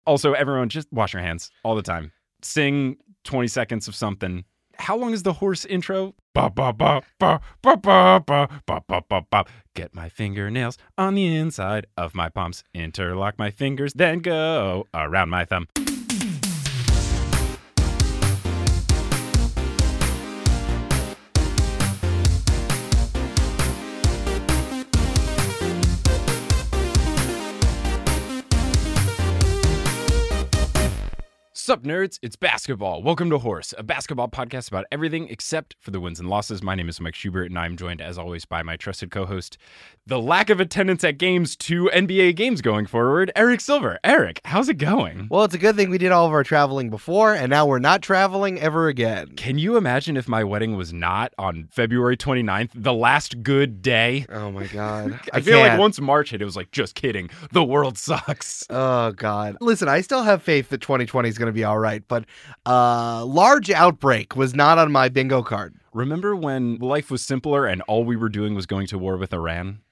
Also, everyone, just wash your hands all the time. Sing 20 seconds of something. How long is the horse intro? Ba ba ba ba ba ba ba ba ba ba ba. Get my fingernails on the inside of my palms. Interlock my fingers, then go around my thumb. Sup, nerds? It's basketball. Welcome to Horse, a basketball podcast about everything except for the wins and losses. My name is Mike Schubert, and I'm joined, as always, by my trusted co-host, the lack of attendance at games to NBA games going forward, Eric Silver. Eric, how's it going? Well, it's a good thing we did all of our traveling before, and now we're not traveling ever again. Can you imagine if my wedding was not on February 29th, the last good day? Oh, my God. I feel like once March hit, it was like, just kidding. The world sucks. Oh, God. Listen, I still have faith that 2020 is going to be all right, but Large Outbreak was not on my bingo card. Remember when life was simpler and all we were doing was going to war with Iran?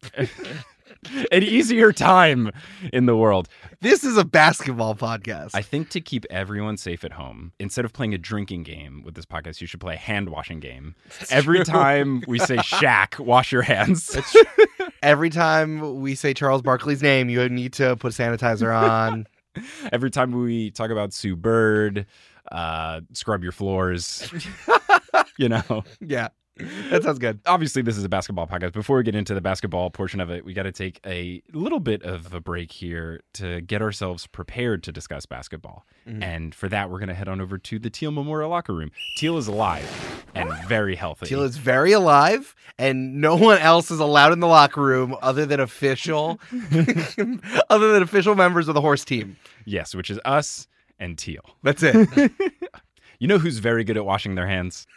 An easier time in the world. This is a basketball podcast. I think to keep everyone safe at home, instead of playing a drinking game with this podcast, you should play a hand-washing game. Every time we say Shaq, wash your hands. Every time we say Charles Barkley's name, you need to put sanitizer on. Every time we talk about Sue Bird, scrub your floors, you know. Yeah, that sounds good. Obviously, this is a basketball podcast. Before we get into the basketball portion of it, we got to take a little bit of a break here to get ourselves prepared to discuss basketball. Mm-hmm. And for that, we're going to head on over to the Teal Memorial Locker Room. Teal is alive and very healthy. Teal is very alive, and no one else is allowed in the locker room other than official members of the Horse team. Yes, which is us and Teal. That's it. You know who's very good at washing their hands?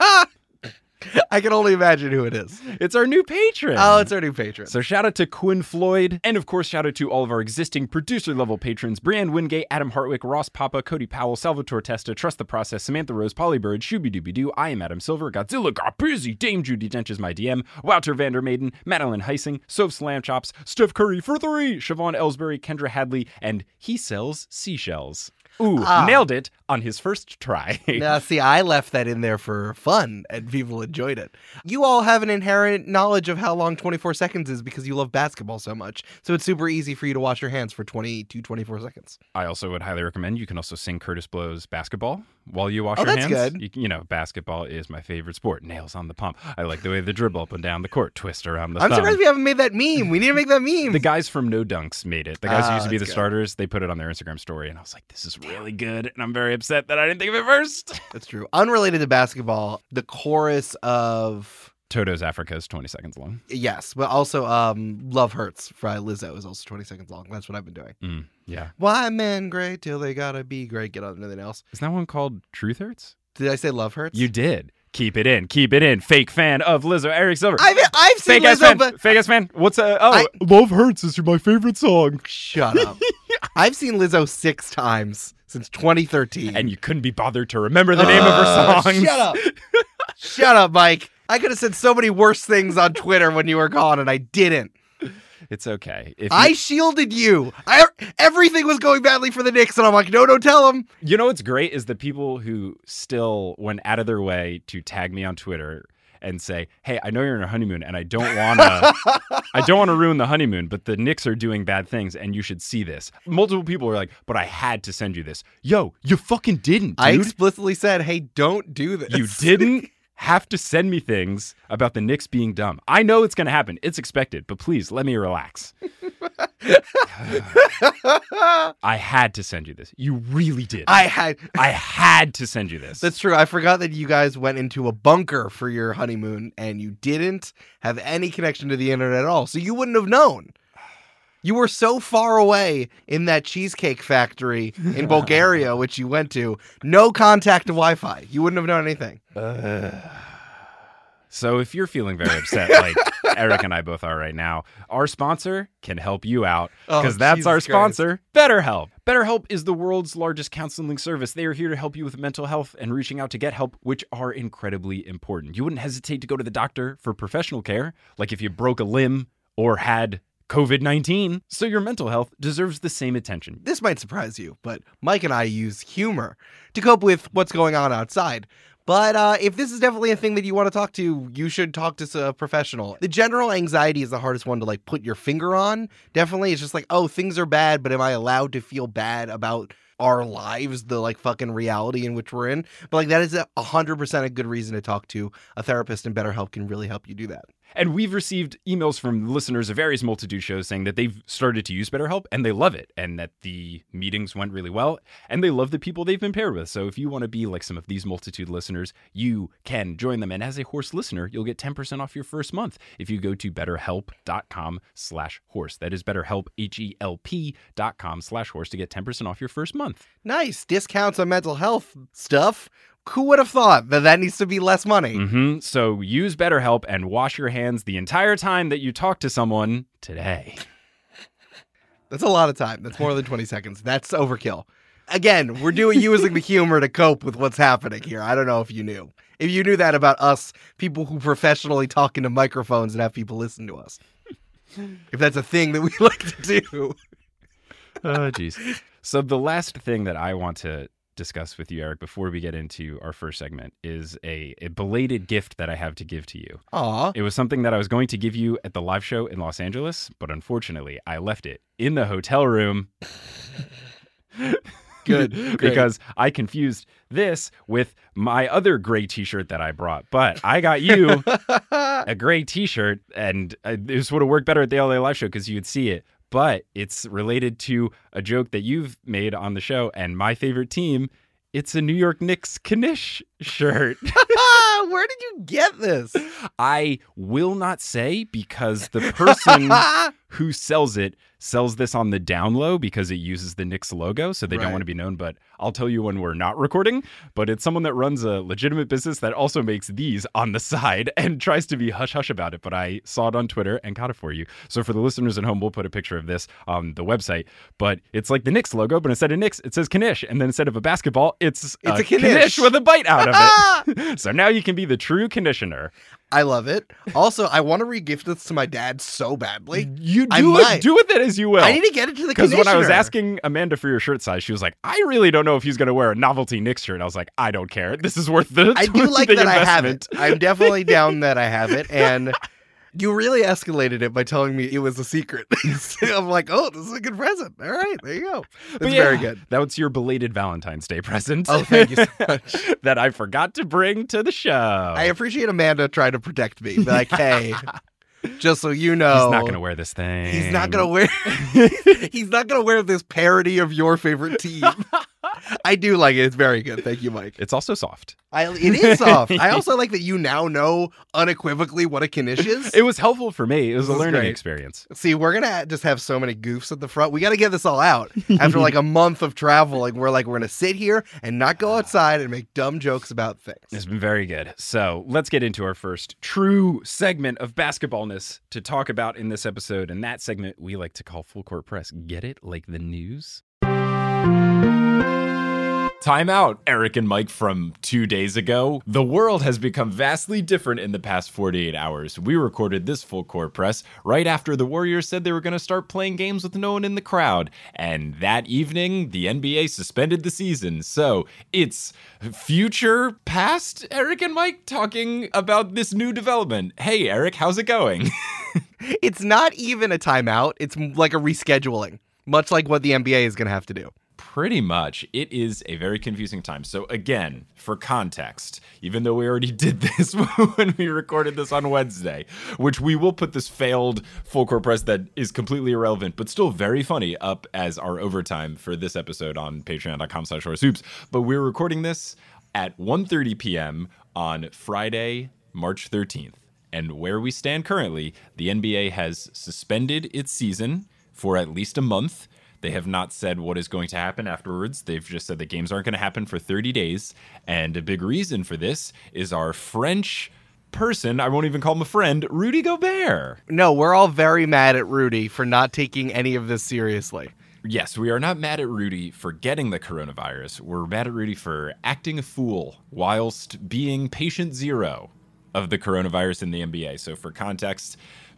I can only imagine who it is. It's our new patron. Oh, it's our new patron. So shout out to Quinn Floyd. And of course, shout out to all of our existing producer-level patrons. Brianne Wingate, Adam Hartwick, Ross Papa, Cody Powell, Salvatore Testa, Trust the Process, Samantha Rose, Polly Bird, Shooby-Dooby-Doo, I am Adam Silver, Godzilla got busy, Dame Judy Dench is my DM, Wouter Vandermaiden, Madeline Heising, Soph's Lamb Chops, Steph Curry for 3, Siobhan Ellsbury, Kendra Hadley, and he sells seashells. Ooh, nailed it on his first try. Now, see, I left that in there for fun, and people enjoyed it. You all have an inherent knowledge of how long 24 seconds is because you love basketball so much. So it's super easy for you to wash your hands for 24 seconds. I also would highly recommend you can also sing Curtis Blow's Basketball while you wash your hands. That's good. You know, basketball is my favorite sport. Nails on the pump. I like the way they dribble up and down the court, twist around the I'm thumb. surprised we haven't made that meme. We need to make that meme. The guys from No Dunks made it. The guys who used to be the good. starters, they put it on their Instagram story, and I was like, this is really good, and I'm very upset that I didn't think of it first. That's true. Unrelated to basketball, the chorus of Toto's Africa is 20 seconds long. Yes, but also Love Hurts by Lizzo is also 20 seconds long. That's what I've been doing. Yeah. Why men great till they gotta be great? Get on anything else. Isn't that one called Truth Hurts? Did I say Love Hurts? You did. Keep it in. Keep it in. Fake fan of Lizzo, Eric Silver. I've seen Fake Lizzo, ass fan. but Fake ass fan. What's Love Hurts is my favorite song. Shut up. I've seen Lizzo 6 times since 2013. And you couldn't be bothered to remember the name of her songs. Shut up. Shut up, Mike. I could have said so many worse things on Twitter when you were gone, and I didn't. It's okay. I shielded you. Everything was going badly for the Knicks, and I'm like, no, don't tell them. You know what's great is the people who still went out of their way to tag me on Twitter and say, hey, I know you're on a honeymoon, and I don't want to ruin the honeymoon, but the Knicks are doing bad things, and you should see this. Multiple people were like, but I had to send you this. Yo, you fucking didn't, dude. I explicitly said, hey, don't do this. You didn't have to send me things about the Knicks being dumb. I know it's going to happen. It's expected, but please let me relax. I had to send you this. You really did. I had to send you this. That's true. I forgot that you guys went into a bunker for your honeymoon and you didn't have any connection to the internet at all. So you wouldn't have known. You were so far away in that cheesecake factory in Bulgaria, which you went to, no contact to Wi-Fi. You wouldn't have known anything. So if you're feeling very upset, like Eric and I both are right now, our sponsor can help you out because that's our sponsor, BetterHelp. BetterHelp is the world's largest counseling service. They are here to help you with mental health and reaching out to get help, which are incredibly important. You wouldn't hesitate to go to the doctor for professional care, like if you broke a limb or had COVID-19, so your mental health deserves the same attention. This might surprise you, but Mike and I use humor to cope with what's going on outside. But if this is definitely a thing that you want to talk to, you should talk to a professional. The general anxiety is the hardest one to like put your finger on. Definitely, it's just like, oh, things are bad, but am I allowed to feel bad about our lives, the like fucking reality in which we're in? But like that is 100% a good reason to talk to a therapist, and BetterHelp can really help you do that. And we've received emails from listeners of various Multitude shows saying that they've started to use BetterHelp and they love it, and that the meetings went really well, and they love the people they've been paired with. So if you want to be like some of these Multitude listeners, you can join them. And as a horse listener, you'll get 10% off your first month if you go to betterhelp.com/horse. That is BetterHelp, HELP.com/horse to get 10% off your first month. Nice. Discounts on mental health stuff. Who would have thought that needs to be less money? So use BetterHelp and wash your hands the entire time that you talk to someone today. That's a lot of time. That's more than 20 seconds. That's overkill. Again, we're using the humor to cope with what's happening here. I don't know if you knew. If you knew that about us, people who professionally talk into microphones and have people listen to us. If that's a thing that we like to do. Oh, jeez. So the last thing that I want to discuss with you, Eric, before we get into our first segment is a belated gift that I have to give to you. Aw. It was something that I was going to give you at the live show in Los Angeles, but unfortunately I left it in the hotel room. Good. Because I confused this with my other gray t-shirt that I brought. But I got you a gray t-shirt, and this would have worked better at the LA live show because you'd see it. But it's related to a joke that you've made on the show and my favorite team. It's a New York Knicks Knish shirt. Where did you get this? I will not say, because the person who sells it sells this on the down low because it uses the Knicks logo, so they don't want to be known. But I'll tell you when we're not recording. But it's someone that runs a legitimate business that also makes these on the side and tries to be hush-hush about it. But I saw it on Twitter and got it for you. So for the listeners at home, we'll put a picture of this on the website. But it's like the Knicks logo, but instead of Knicks, it says Knish. And then instead of a basketball, it's a Knish with a bite out of it. So now you can be the true conditioner. I love it. Also, I want to re-gift this to my dad so badly. You do with it as you will. I need to get it to the conditioner. Because when I was asking Amanda for your shirt size, she was like, I really don't know if he's going to wear a novelty Knicks shirt. I was like, I don't care. This is worth the I do like that investment. I have it. I'm definitely down that I have it. And you really escalated it by telling me it was a secret. I'm like, oh, this is a good present. All right, there you go. That's very good. That was your belated Valentine's Day present. Oh, thank you so much. That I forgot to bring to the show. I appreciate Amanda trying to protect me. Be like, hey, just so you know, he's not going to wear this thing. He's not going to wear. He's not going to wear this parody of your favorite team. I do like it. It's very good. Thank you, Mike. It's also soft. It is soft. I also like that you now know unequivocally what a Knish is. It was helpful for me. It was a learning experience. See, we're going to just have so many goofs at the front. We got to get this all out. After like a month of traveling, we're going to sit here and not go outside and make dumb jokes about things. It's been very good. So let's get into our first true segment of basketballness to talk about in this episode. And that segment we like to call Full Court Press. Get it? Like the news? Time out, Eric and Mike from 2 days ago. The world has become vastly different in the past 48 hours. We recorded this Full Court Press right after the Warriors said they were going to start playing games with no one in the crowd. And that evening, the NBA suspended the season. So it's future past Eric and Mike talking about this new development. Hey, Eric, how's it going? It's not even a timeout. It's like a rescheduling, much like what the NBA is going to have to do. Pretty much. It is a very confusing time. So again, for context, even though we already did this when we recorded this on Wednesday, which we will put this failed Full Court Press that is completely irrelevant, but still very funny up as our overtime for this episode on patreon.com/horsehoops. But we're recording this at 1:30 p.m. on Friday, March 13th. And where we stand currently, the NBA has suspended its season for at least a month. They have not said what is going to happen afterwards. They've just said the games aren't going to happen for 30 days. And a big reason for this is our French person, I won't even call him a friend, Rudy Gobert. No, we're all very mad at Rudy for not taking any of this seriously. Yes, we are not mad at Rudy for getting the coronavirus. We're mad at Rudy for acting a fool whilst being patient zero of the coronavirus in the NBA. So for context,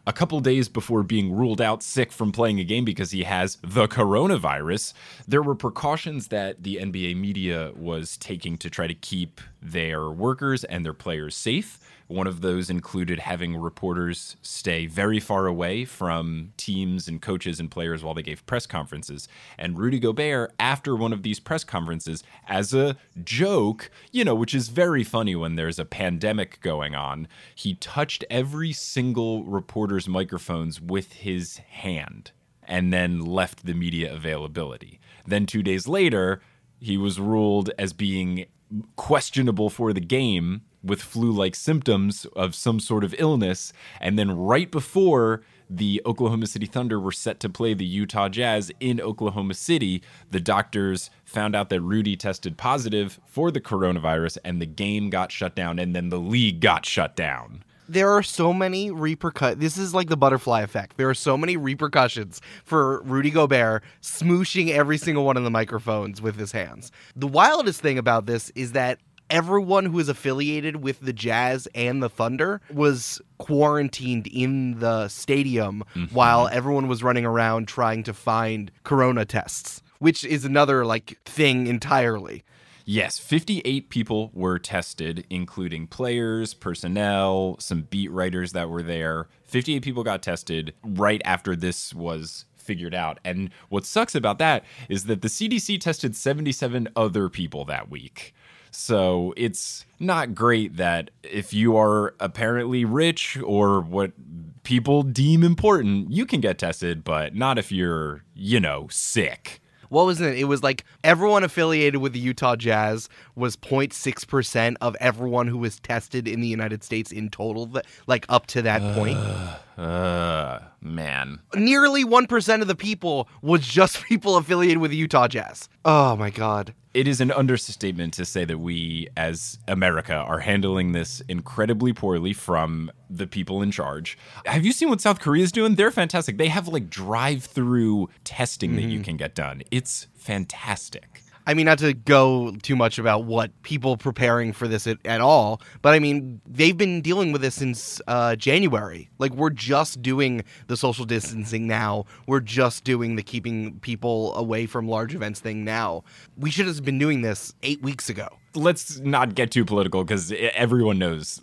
a couple days before being ruled out sick from playing a game because he has the coronavirus. There were precautions that the NBA media was taking to try to keep their workers and their players safe. One of those included having reporters stay very far away from teams and coaches and players while they gave press conferences. And Rudy Gobert, after one of these press conferences, as a joke, which is very funny when there's a pandemic going on, he touched every single reporter's microphones with his hand and then left the media availability. Then 2 days later, he was ruled as being questionable for the game with flu-like symptoms of some sort of illness. And then right before the Oklahoma City Thunder were set to play the Utah Jazz in Oklahoma City, the doctors found out that Rudy tested positive for the coronavirus and the game got shut down, and then the league got shut down. There are so many repercussions. This is like the butterfly effect. There are so many repercussions for Rudy Gobert smooshing every single one of the microphones with his hands. The wildest thing about this is that everyone who is affiliated with the Jazz and the Thunder was quarantined in the stadium while everyone was running around trying to find corona tests, which is another thing entirely. Yes, 58 people were tested, including players, personnel, some beat writers that were there. 58 people got tested right after this was figured out. And what sucks about that is that the CDC tested 77 other people that week. So it's not great that if you are apparently rich or what people deem important, you can get tested, but not if you're, sick. What was it? It was everyone affiliated with the Utah Jazz was 0.6% of everyone who was tested in the United States in total, up to that point. Man. Nearly 1% of the people was just people affiliated with the Utah Jazz. Oh, my God. It is an understatement to say that we, as America, are handling this incredibly poorly from the people in charge. Have you seen what South Korea is doing? They're fantastic. They have drive-through testing that you can get done. It's fantastic. I mean, not to go too much about what people preparing for this at all, but I mean, they've been dealing with this since January. We're just doing the social distancing now. We're just doing the keeping people away from large events thing now. We should have been doing this 8 weeks ago. Let's not get too political because everyone knows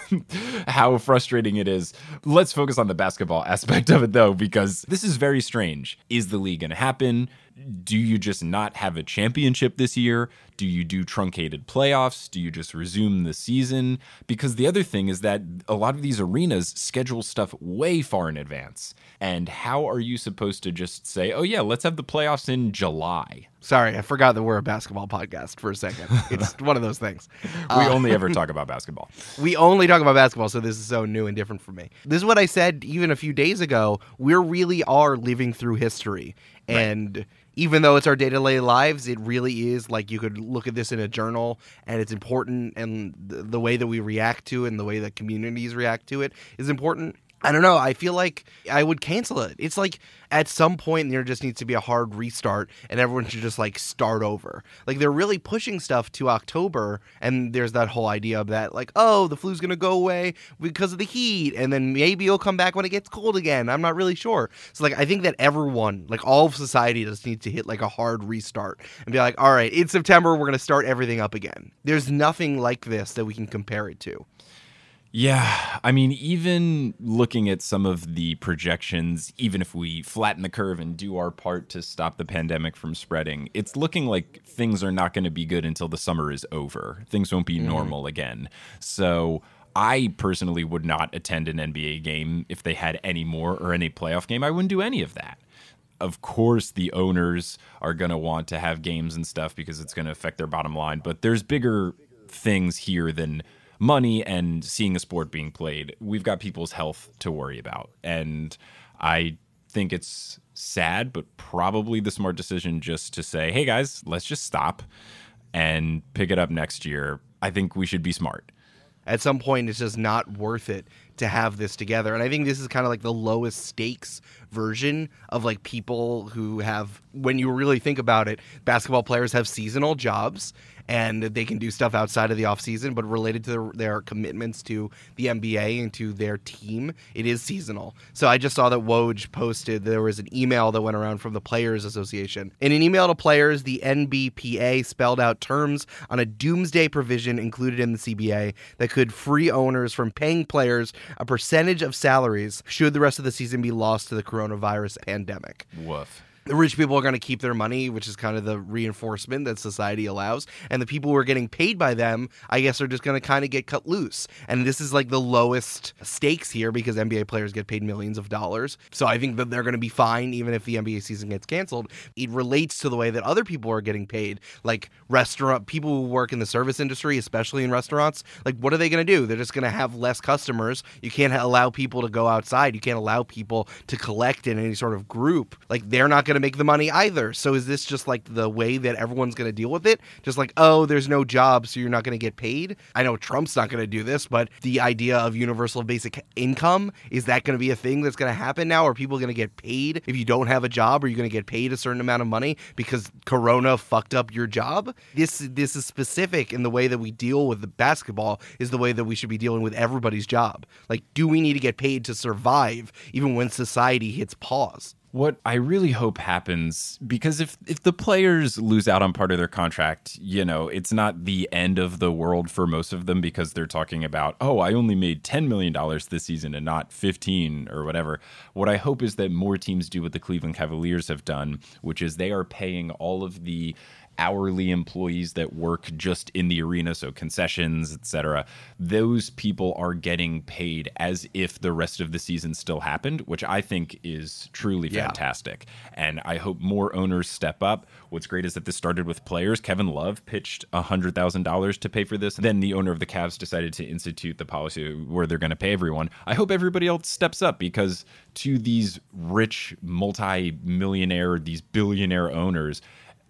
how frustrating it is. Let's focus on the basketball aspect of it, though, because this is very strange. Is the league going to happen? Do you just not have a championship this year? Do you do truncated playoffs? Do you just resume the season? Because the other thing is that a lot of these arenas schedule stuff way far in advance. And how are you supposed to just say, oh yeah, let's have the playoffs in July? Sorry, I forgot that we're a basketball podcast for a second. It's one of those things. We only ever talk about basketball. We only talk about basketball, so this is so new and different for me. This is what I said even a few days ago. We really are living through history. And even though it's our day-to-day lives, it really is you could look at this in a journal, and it's important, and the way that we react to it and the way that communities react to it is important. I don't know. I feel like I would cancel it. It's at some point there just needs to be a hard restart and everyone should just start over. They're really pushing stuff to October, and there's that whole idea of that the flu's going to go away because of the heat, and then maybe it'll come back when it gets cold again. I'm not really sure. So I think that everyone, all of society just needs to hit a hard restart and be all right, in September we're going to start everything up again. There's nothing like this that we can compare it to. Yeah, I mean, even looking at some of the projections, even if we flatten the curve and do our part to stop the pandemic from spreading, it's looking like things are not going to be good until the summer is over. Things won't be normal again. So I personally would not attend an NBA game if they had any more, or any playoff game. I wouldn't do any of that. Of course, the owners are going to want to have games and stuff because it's going to affect their bottom line. But there's bigger things here than money and seeing a sport being played. We've got people's health to worry about. And I think it's sad, but probably the smart decision just to say, hey guys, let's just stop and pick it up next year. I think we should be smart. At some point, it's just not worth it to have this together. And I think this is kind of like the lowest stakes version of like people who have, when you really think about it, basketball players have seasonal jobs and they can do stuff outside of the offseason, but related to their commitments to the NBA and to their team, it is seasonal. So I just saw that Woj posted there was an email that went around from the Players Association. In an email to players, the NBPA spelled out terms on a doomsday provision included in the CBA that could free owners from paying players a percentage of salaries should the rest of the season be lost to the coronavirus pandemic. Woof. The rich people are going to keep their money, which is kind of the reinforcement that society allows. And the people who are getting paid by them, I guess, are just going to kind of get cut loose. And this is like the lowest stakes here because NBA players get paid millions of dollars. So I think that they're going to be fine even if the NBA season gets canceled. It relates to the way that other people are getting paid, like restaurant people who work in the service industry, especially in restaurants. Like, what are they going to do? They're just going to have less customers. You can't allow people to go outside. You can't allow people to collect in any sort of group. Like, they're not going to make the money either. So is this just like the way that everyone's going to deal with it? Just like, oh, there's no job, so you're not going to get paid? I know Trump's not going to do this, but the idea of universal basic income, is that going to be a thing that's going to happen now? Are people going to get paid if you don't have a job? Are you going to get paid a certain amount of money because Corona fucked up your job? This is specific in the way that we deal with the basketball is the way that we should be dealing with everybody's job. Like, do we need to get paid to survive even when society hits pause? What I really hope happens, because if the players lose out on part of their contract, you know, it's not the end of the world for most of them because they're talking about, oh, I only made $10 million this season and not 15 or whatever. What I hope is that more teams do what the Cleveland Cavaliers have done, which is they are paying all of the hourly employees that work just in the arena, so concessions, etc. Those people are getting paid as if the rest of the season still happened, which I think is truly fantastic. And I hope more owners step up. What's great is that this started with players. Kevin Love pitched $100,000 to pay for this. Then the owner of the Cavs decided to institute the policy where they're going to pay everyone. I hope everybody else steps up, because to these rich multi-millionaire, these billionaire owners,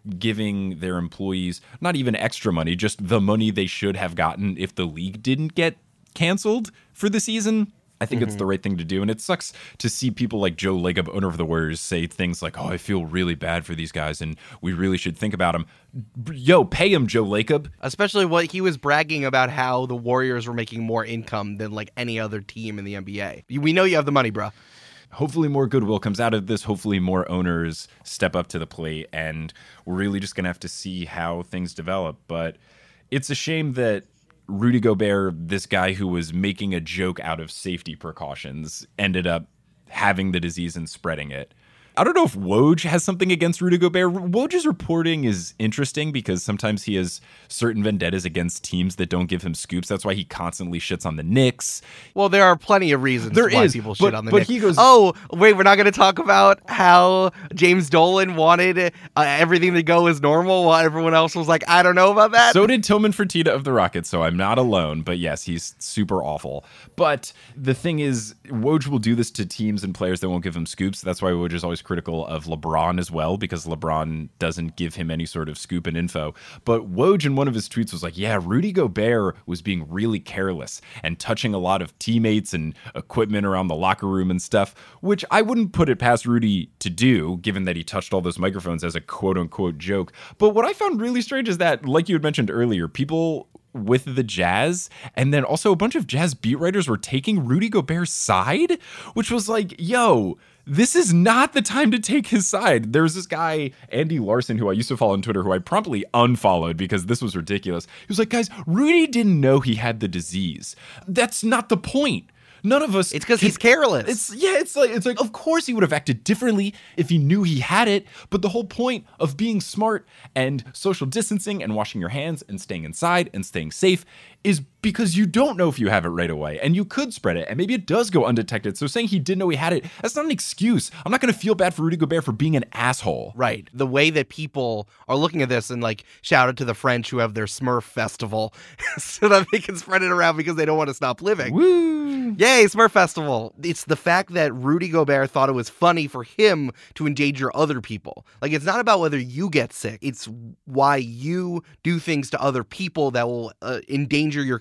giving their employees not even extra money, just the money they should have gotten if the league didn't get canceled for the season, I think it's the right thing to do. And it sucks to see people like Joe Lacob, owner of the Warriors, say things like, oh, I feel really bad for these guys and we really should think about them. Yo, pay him, Joe Lacob. Especially what he was bragging about, how the Warriors were making more income than like any other team in the NBA. We know you have the money, bro. Hopefully more goodwill comes out of this. Hopefully more owners step up to the plate, and we're really just going to have to see how things develop. But it's a shame that Rudy Gobert, this guy who was making a joke out of safety precautions, ended up having the disease and spreading it. I don't know if Woj has something against Rudy Gobert. Woj's reporting is interesting because sometimes he has certain vendettas against teams that don't give him scoops. That's why he constantly shits on the Knicks. Well, there are plenty of reasons why people shit on the Knicks. He goes, oh, wait, we're not going to talk about how James Dolan wanted everything to go as normal while everyone else was like, I don't know about that. So did Tillman Fertitta of the Rockets, so I'm not alone. But yes, he's super awful. But the thing is, Woj will do this to teams and players that won't give him scoops. That's why Woj is always critical of LeBron as well, because LeBron doesn't give him any sort of scoop and info. But Woj in one of his tweets was like, yeah, Rudy Gobert was being really careless and touching a lot of teammates and equipment around the locker room and stuff, which I wouldn't put it past Rudy to do, given that he touched all those microphones as a quote-unquote joke. But what I found really strange is that, like you had mentioned earlier, people with the Jazz, and then also a bunch of Jazz beat writers were taking Rudy Gobert's side, which was like, yo, this is not the time to take his side. There was this guy, Andy Larson, who I used to follow on Twitter, who I promptly unfollowed because this was ridiculous. He was like, guys, Rudy didn't know he had the disease. That's not the point. None of us. It's because he's careless. It's like, of course he would have acted differently if he knew he had it. But the whole point of being smart and social distancing and washing your hands and staying inside and staying safe is because you don't know if you have it right away, and you could spread it, and maybe it does go undetected. So saying he didn't know he had it, that's not an excuse. I'm not going to feel bad for Rudy Gobert for being an asshole. Right. The way that people are looking at this, and like, shout out to the French who have their Smurf festival so that they can spread it around because they don't want to stop living. Woo! Yay, Smurf festival. It's the fact that Rudy Gobert thought it was funny for him to endanger other people. Like, it's not about whether you get sick. It's why you do things to other people that will endanger your community.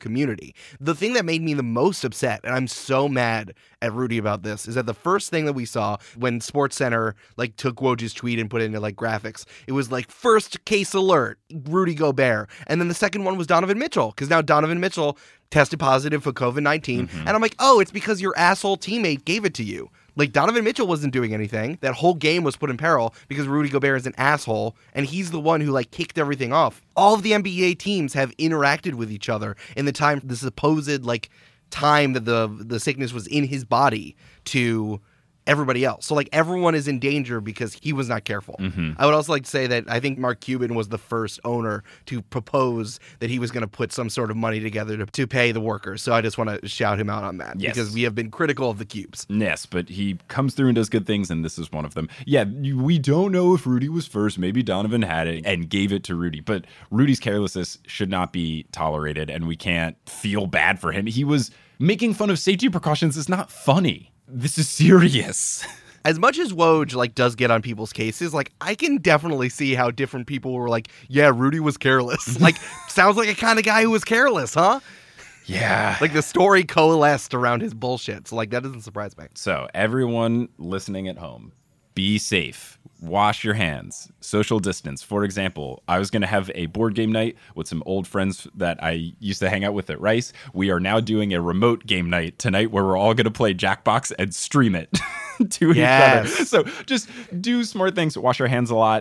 community. The thing that made me the most upset, and I'm so mad at Rudy about this, is that the first thing that we saw when SportsCenter like took Woj's tweet and put it into like graphics, it was like first case alert, Rudy Gobert. And then the second one was Donovan Mitchell, because now Donovan Mitchell tested positive for COVID-19. And I'm like, oh, it's because your asshole teammate gave it to you. Like, Donovan Mitchell wasn't doing anything. That whole game was put in peril because Rudy Gobert is an asshole, and he's the one who, like, kicked everything off. All of the NBA teams have interacted with each other in the time, the supposed, like, time that the sickness was in his body to everybody else. So, like, everyone is in danger because he was not careful. I would also like to say that I think Mark Cuban was the first owner to propose that he was going to put some sort of money together to pay the workers. So I just want to shout him out on that because we have been critical of the Cubes. Yes, but he comes through and does good things, and this is one of them. Yeah, we don't know if Rudy was first. Maybe Donovan had it and gave it to Rudy, but Rudy's carelessness should not be tolerated, and we can't feel bad for him. He was making fun of safety precautions. It's not funny. This is serious. As much as Woj like does get on people's cases, like I can definitely see how different people were like, yeah, Rudy was careless. Like, sounds like a kind of guy who was careless, huh? Yeah. Like the story coalesced around his bullshit. So like that doesn't surprise me. So everyone listening at home, be safe. Wash your hands. Social distance. For example, I was going to have a board game night with some old friends that I used to hang out with at Rice. We are now doing a remote game night tonight where we're all going to play Jackbox and stream it to each other. So just do smart things. Wash your hands a lot.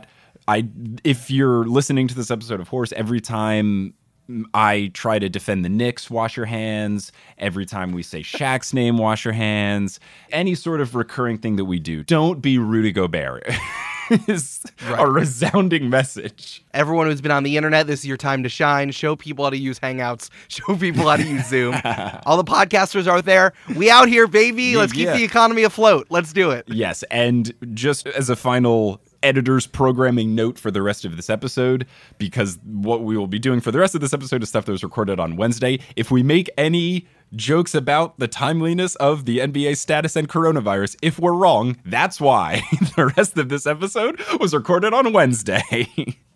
If you're listening to this episode of Horse, every time I try to defend the Knicks, wash your hands. Every time we say Shaq's name, wash your hands. Any sort of recurring thing that we do. Don't be Rudy Gobert. Is a resounding message. Everyone who's been on the internet, this is your time to shine. Show people how to use Hangouts. Show people how to use Zoom. All the podcasters out there, we out here, baby. Let's keep the economy afloat. Let's do it. Yes, and just as a final editor's programming note for the rest of this episode, because what we will be doing for the rest of this episode is stuff that was recorded on Wednesday. If we make any jokes about the timeliness of the NBA status and coronavirus, if we're wrong, that's why the rest of this episode was recorded on Wednesday.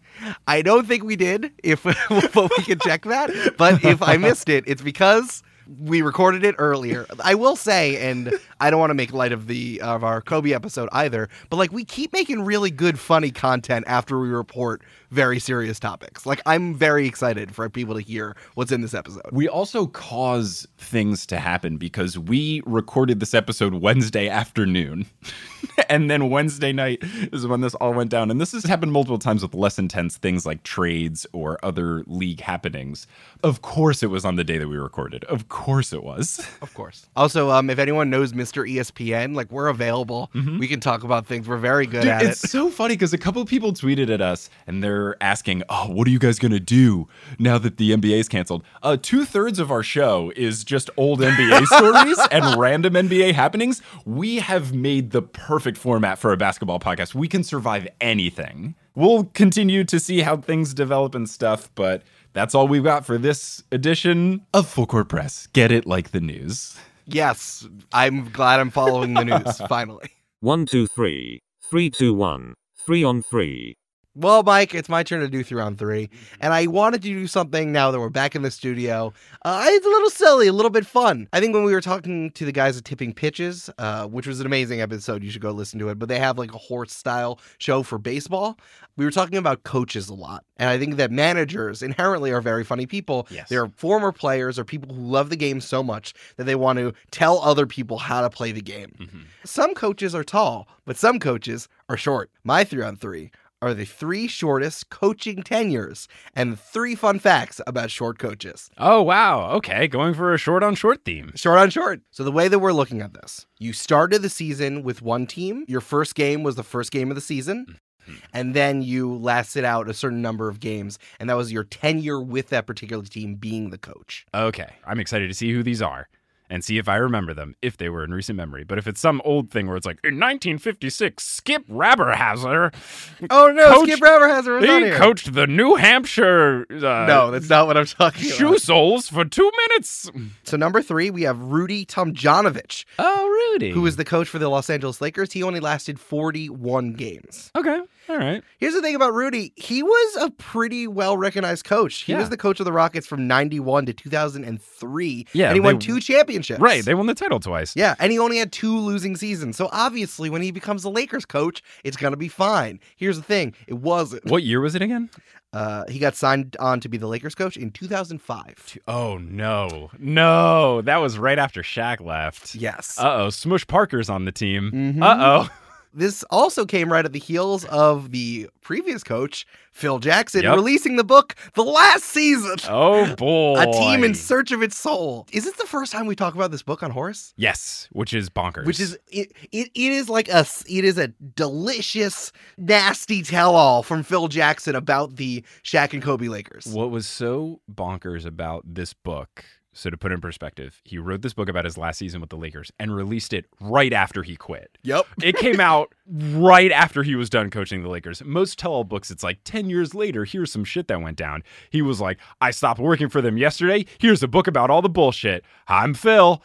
I don't think we did, but we can check that. But if I missed it, it's because we recorded it earlier. I will say, and I don't want to make light of our Kobe episode either, but like we keep making really good, funny content after we report very serious topics. Like I'm very excited for people to hear what's in this episode. We also cause things to happen because we recorded this episode Wednesday afternoon. And then Wednesday night is when this all went down. And this has happened multiple times with less intense things like trades or other league happenings. Of course it was on the day that we recorded. Of course it was. Of course. Also, if anyone knows Mr. ESPN, like we're available. We can talk about things. We're very good at it. It's so funny because a couple of people tweeted at us and they're asking, oh, what are you guys going to do now that the NBA is canceled? 2/3 of our show is just old NBA stories and random NBA happenings. We have made the perfect format for a basketball podcast. We can survive anything. We'll continue to see how things develop and stuff, but that's all we've got for this edition of Full Court Press. Get it like the news. Yes, I'm glad I'm following the news, finally. 1, 2, 3. 3, 2, 1. 3 on 3. Well, Mike, it's my turn to do 3 on 3, and I wanted to do something now that we're back in the studio. It's a little silly, a little bit fun. I think when we were talking to the guys at Tipping Pitches, which was an amazing episode, you should go listen to it, but they have like a horse-style show for baseball. We were talking about coaches a lot, and I think that managers inherently are very funny people. Yes. They're former players or people who love the game so much that they want to tell other people how to play the game. Some coaches are tall, but some coaches are short. My 3 on 3 are the 3 shortest coaching tenures and 3 fun facts about short coaches. Oh, wow. Okay. Going for a short on short theme. Short on short. So the way that we're looking at this, you started the season with one team. Your first game was the first game of the season. And then you lasted out a certain number of games. And that was your tenure with that particular team being the coach. Okay. I'm excited to see who these are and see if I remember them, if they were in recent memory. But if it's some old thing where it's like, in 1956, Skip Raberhazer. Oh, no, Skip Raberhazer was on here. He coached the New Hampshire... no, that's not what I'm talking about. Shoe soles for 2 minutes. So number 3, we have Rudy Tomjanovich. Oh, Rudy. Who was the coach for the Los Angeles Lakers. He only lasted 41 games. Okay. All right. Here's the thing about Rudy. He was a pretty well-recognized coach. He was the coach of the Rockets from 91 to 2003. Yeah, and he won 2 championships. Right. They won the title twice. Yeah, and he only had 2 losing seasons. So obviously, when he becomes the Lakers coach, it's going to be fine. Here's the thing. It wasn't. What year was it again? He got signed on to be the Lakers coach in 2005. Oh, no. No. That was right after Shaq left. Yes. Uh-oh. Smush Parker's on the team. Mhm. Uh-oh. This also came right at the heels of the previous coach, Phil Jackson, Yep. releasing the book The Last Season. Oh, boy. A Team in Search of Its Soul. Is this the first time we talk about this book on Horace? Yes, which is bonkers. Which is it is like a delicious, nasty tell-all from Phil Jackson about the Shaq and Kobe Lakers. What was so bonkers about this book, so to put it in perspective, he wrote this book about his last season with the Lakers and released it right after he quit. Yep. It came out right after he was done coaching the Lakers. Most tell-all books, it's like 10 years later, here's some shit that went down. He was like, I stopped working for them yesterday. Here's a book about all the bullshit. I'm Phil.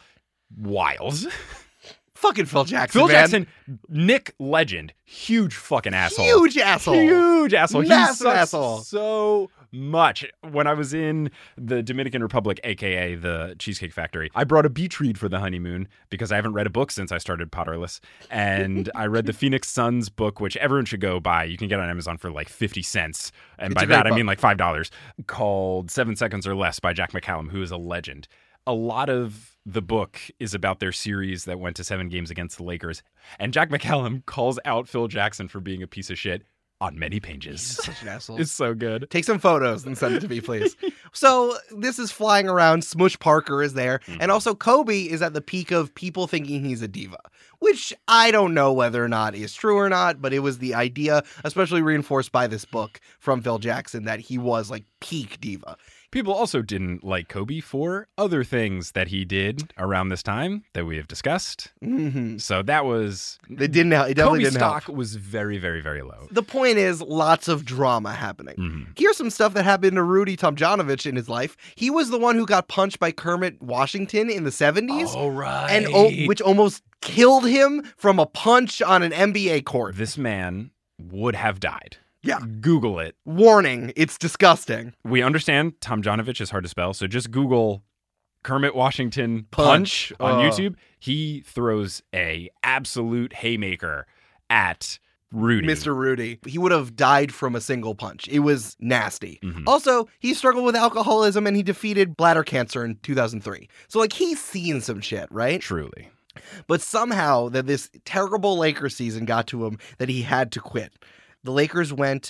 Wild. Fucking Phil Jackson, Phil man. Jackson, Nick Legend, huge fucking asshole. Huge asshole. Huge asshole. Massive He sucks asshole. so much. When I was in the Dominican Republic, aka the Cheesecake Factory, I brought a beach read for the honeymoon because I haven't read a book since I started Potterless. And I read the Phoenix Suns book, which everyone should go buy. You can get on Amazon for like 50 cents. And It's by a great that, I book. mean like $5, called 7 Seconds or Less by Jack McCallum, who is a legend. A lot of the book is about their series that went to 7 games against the Lakers. And Jack McCallum calls out Phil Jackson for being a piece of shit on many pages. He's such an asshole. It's so good. Take some photos and send it to me, please. So this is flying around. Smush Parker is there. And also Kobe is at the peak of people thinking he's a diva, which I don't know whether or not is true or not, but it was the idea, especially reinforced by this book from Phil Jackson, that he was like peak diva. People also didn't like Kobe for other things that he did around this time that we have discussed. Mm-hmm. So that was... It didn't help. It definitely Kobe's didn't help. stock was very, very, very low. The point is, lots of drama happening. Mhm. Here's some stuff that happened to Rudy Tomjanovich in his life. He was the one who got punched by Kermit Washington in the 70s. Oh, right. And which almost killed him from a punch on an NBA court. This man would have died. Yeah. Google it. Warning, it's disgusting. We understand Tomjanovich is hard to spell, so just Google Kermit Washington punch on YouTube. He throws a absolute haymaker at Rudy. Mr. Rudy. He would have died from a single punch. It was nasty. Mhm. Also, he struggled with alcoholism and he defeated bladder cancer in 2003. So, like, he's seen some shit, right? Truly. But somehow that this terrible Lakers season got to him that he had to quit. The Lakers went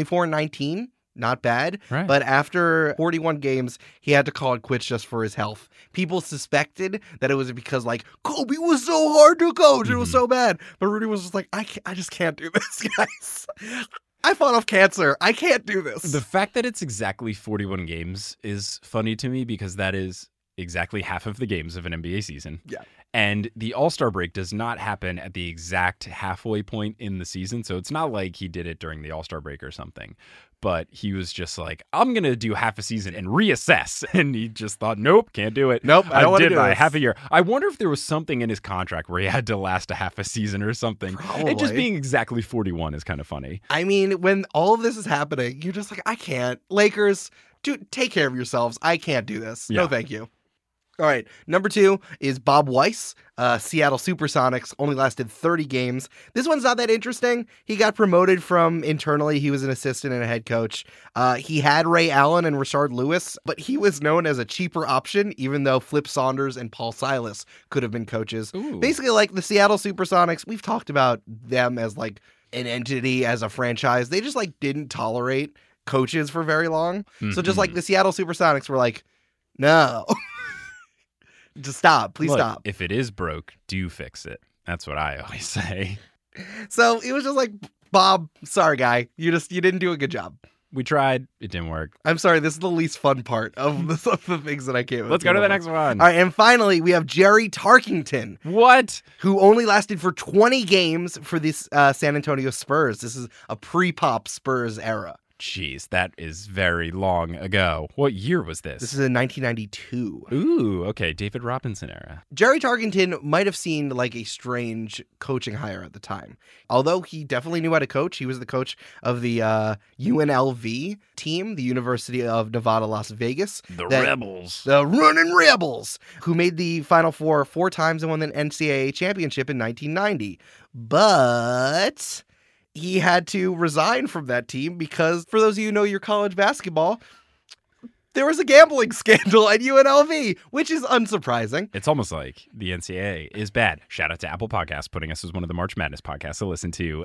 24-19, not bad. Right. But after 41 games, he had to call it quits just for his health. People suspected that it was because, like, Kobe was so hard to coach. It was so bad. But Rudy was just like, I just can't do this, guys. I fought off cancer. I can't do this. The fact that it's exactly 41 games is funny to me because that is exactly half of the games of an NBA season. Yeah. And the All-Star break does not happen at the exact halfway point in the season. So it's not like he did it during the All-Star break or something. But he was just like, I'm going to do half a season and reassess. And he just thought, nope, can't do it. Nope, I don't want to did do my this. half a year. I wonder if there was something in his contract where he had to last a half a season or something. Probably. It just being exactly 41 is kind of funny. I mean, when all of this is happening, you're just like, I can't. Lakers, dude, take care of yourselves. I can't do this. Yeah. No, thank you. All right. Number 2 is Bob Weiss. Seattle Supersonics only lasted 30 games. This one's not that interesting. He got promoted from internally. He was an assistant and a head coach. He had Ray Allen and Rashard Lewis, but he was known as a cheaper option, even though Flip Saunders and Paul Silas could have been coaches. Ooh. Basically, like the Seattle Supersonics, we've talked about them as like an entity, as a franchise. They just like didn't tolerate coaches for very long. So just like the Seattle Supersonics were like, no. Just stop. Please Look, stop. If it is broke, do fix it. That's what I always say. So it was just like, Bob, sorry, guy. You didn't do a good job. We tried. It didn't work. I'm sorry. This is the least fun part of the things that I came with. Let's go to the next one. All right. And finally, we have Jerry Tarkington, What? who only lasted for 20 games for this San Antonio Spurs. This is a pre-pop Spurs era. Jeez, that is very long ago. What year was this? This is in 1992. Ooh, okay, David Robinson era. Jerry Tarkington might have seemed like a strange coaching hire at the time. Although he definitely knew how to coach. He was the coach of the UNLV team, the University of Nevada, Las Vegas. The Rebels. The Running Rebels, who made the Final Four 4 times and won the NCAA championship in 1990. But he had to resign from that team because, for those of you who know your college basketball, there was a gambling scandal at UNLV, which is unsurprising. It's almost like the NCAA is bad. Shout out to Apple Podcasts putting us as one of the March Madness podcasts to listen to.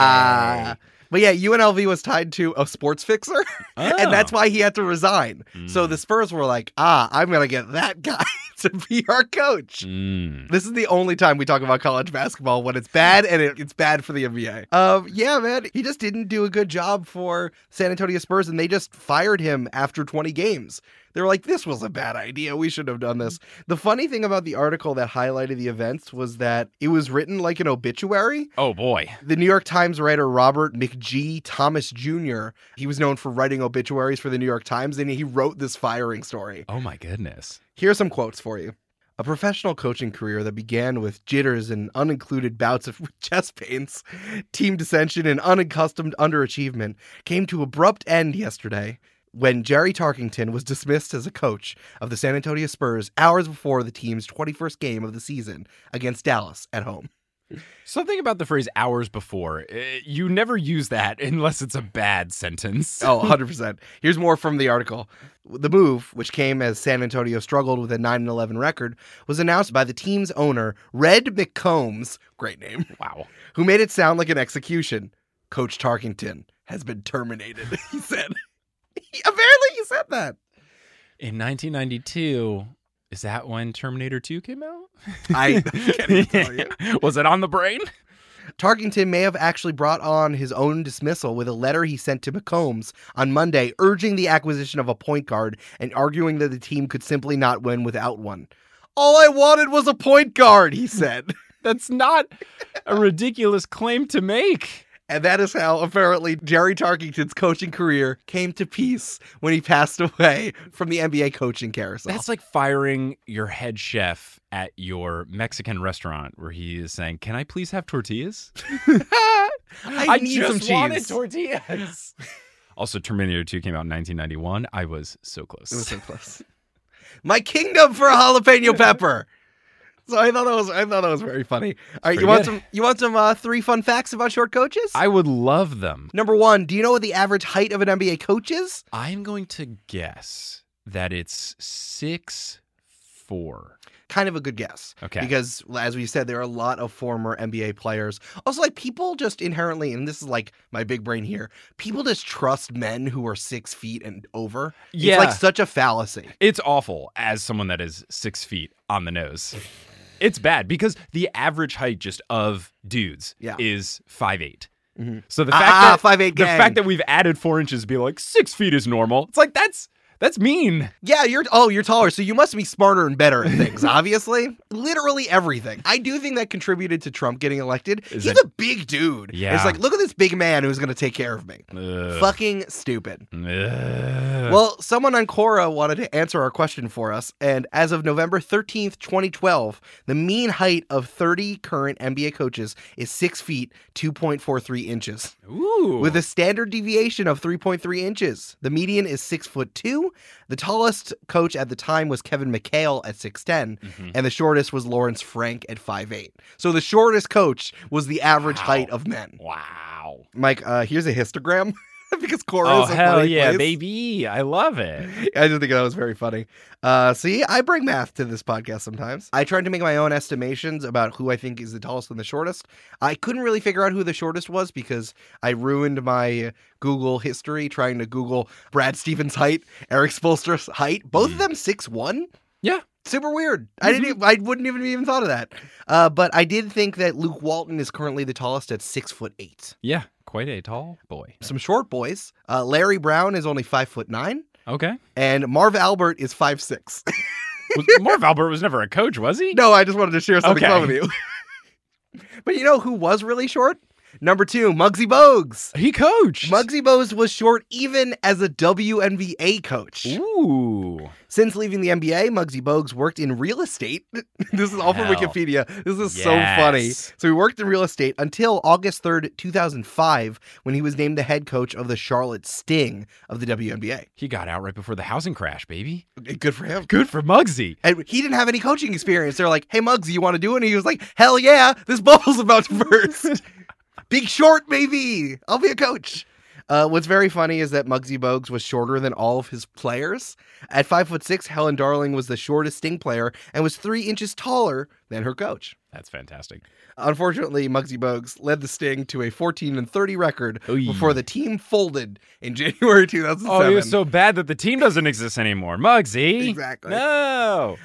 But yeah, UNLV was tied to a sports fixer, and that's why he had to resign. So the Spurs were like, I'm going to get that guy to be our coach. This is the only time we talk about college basketball when it's bad, and it's bad for the NBA. Yeah, man, he just didn't do a good job for San Antonio Spurs, and they just fired him after 20 games. They were like, this was a bad idea. We should have done this. The funny thing about the article that highlighted the events was that it was written like an obituary. Oh, boy. The New York Times writer Robert McG. Thomas Jr., he was known for writing obituaries for the New York Times, and he wrote this firing story. Oh, my goodness. Here are some quotes for you. A professional coaching career that began with jitters and unincluded bouts of chest pains, team dissension, and unaccustomed underachievement came to abrupt end yesterday when Jerry Tarkington was dismissed as a coach of the San Antonio Spurs hours before the team's 21st game of the season against Dallas at home. Something about the phrase hours before. You never use that unless it's a bad sentence. Oh, 100%. Here's more from the article. The move, which came as San Antonio struggled with a 9-11 record, was announced by the team's owner, Red McCombs, great name, Wow, who made it sound like an execution. Coach Tarkington has been terminated, he said. Apparently he said that. In 1992, is that when Terminator 2 came out? I can't even tell you. Was it on the brain? Tarkington may have actually brought on his own dismissal with a letter he sent to McCombs on Monday urging the acquisition of a point guard and arguing that the team could simply not win without one. All I wanted was a point guard, he said. That's not a ridiculous claim to make. And that is how, apparently, Jerry Tarkington's coaching career came to peace when he passed away from the NBA coaching carousel. That's like firing your head chef at your Mexican restaurant where he is saying, "Can I please have tortillas?" I need some cheese. Wanted tortillas. Also, Terminator 2 came out in 1991. I was so close. It was so close. My kingdom for a jalapeno pepper. So I thought that was very funny. All right, you want some 3 fun facts about short coaches? I would love them. Number 1, do you know what the average height of an NBA coach is? I'm going to guess that it's 6'4". Kind of a good guess. Okay. Because, as we said, there are a lot of former NBA players. Also, like, people just inherently, and this is like my big brain here, people just trust men who are 6 feet and over. Yeah. It's like such a fallacy. It's awful as someone that is 6 feet on the nose. It's bad because the average height just of dudes is 5'8". Mm-hmm. So the fact that 5'8" the fact that we've added 4 inches to be like 6 feet is normal. It's like that's mean. Yeah, you're taller, so you must be smarter and better at things, obviously. Literally everything. I do think that contributed to Trump getting elected. He's a big dude. Yeah. It's like, look at this big man who's going to take care of me. Fucking stupid. Well, someone on Quora wanted to answer our question for us, and as of November 13th, 2012, the mean height of 30 current NBA coaches is 6 feet, 2.43 inches. Ooh. With a standard deviation of 3.3 inches. The median is 6'2". The tallest coach at the time was Kevin McHale at 6'10", and the shortest was Lawrence Frank at 5'8". So the shortest coach was the average height of men. Wow. Mike, here's a histogram. Because Quora is a hell funny yeah, place. baby. I love it. I just think that was very funny. See, I bring math to this podcast sometimes. I tried to make my own estimations about who I think is the tallest and the shortest. I couldn't really figure out who the shortest was because I ruined my Google history trying to Google Brad Stevens' height, Eric Spoelstra's height. Both of them 6'1". Yeah. Super weird. I wouldn't even thought of that. But I did think that Luke Walton is currently the tallest at 6'8". Yeah. Quite a tall boy. Some short boys. Larry Brown is only 5'9". Okay. And Marv Albert is 5'6". Marv Albert was never a coach, was he? No, I just wanted to share something fun with you. But you know who was really short? Number 2, Muggsy Bogues. He coached. Muggsy Bogues was short even as a WNBA coach. Ooh. Since leaving the NBA, Muggsy Bogues worked in real estate. This is all from Hell. Wikipedia. This is so Yes. funny. So he worked in real estate until August 3rd, 2005, when he was named the head coach of the Charlotte Sting of the WNBA. He got out right before the housing crash, baby. Good for him. Good for Muggsy. And he didn't have any coaching experience. They're like, hey, Muggsy, you want to do it? And he was like, hell yeah, this bubble's about to burst. Big Short, baby. I'll be a coach. What's very funny is that Muggsy Bogues was shorter than all of his players. At 5'6", Helen Darling was the shortest Sting player and was 3 inches taller than her coach. That's fantastic. Unfortunately, Muggsy Bogues led the Sting to a 14-30 record Oy. before the team folded in January 2007. Oh, he was so bad that the team doesn't exist anymore. Muggsy. Exactly. No.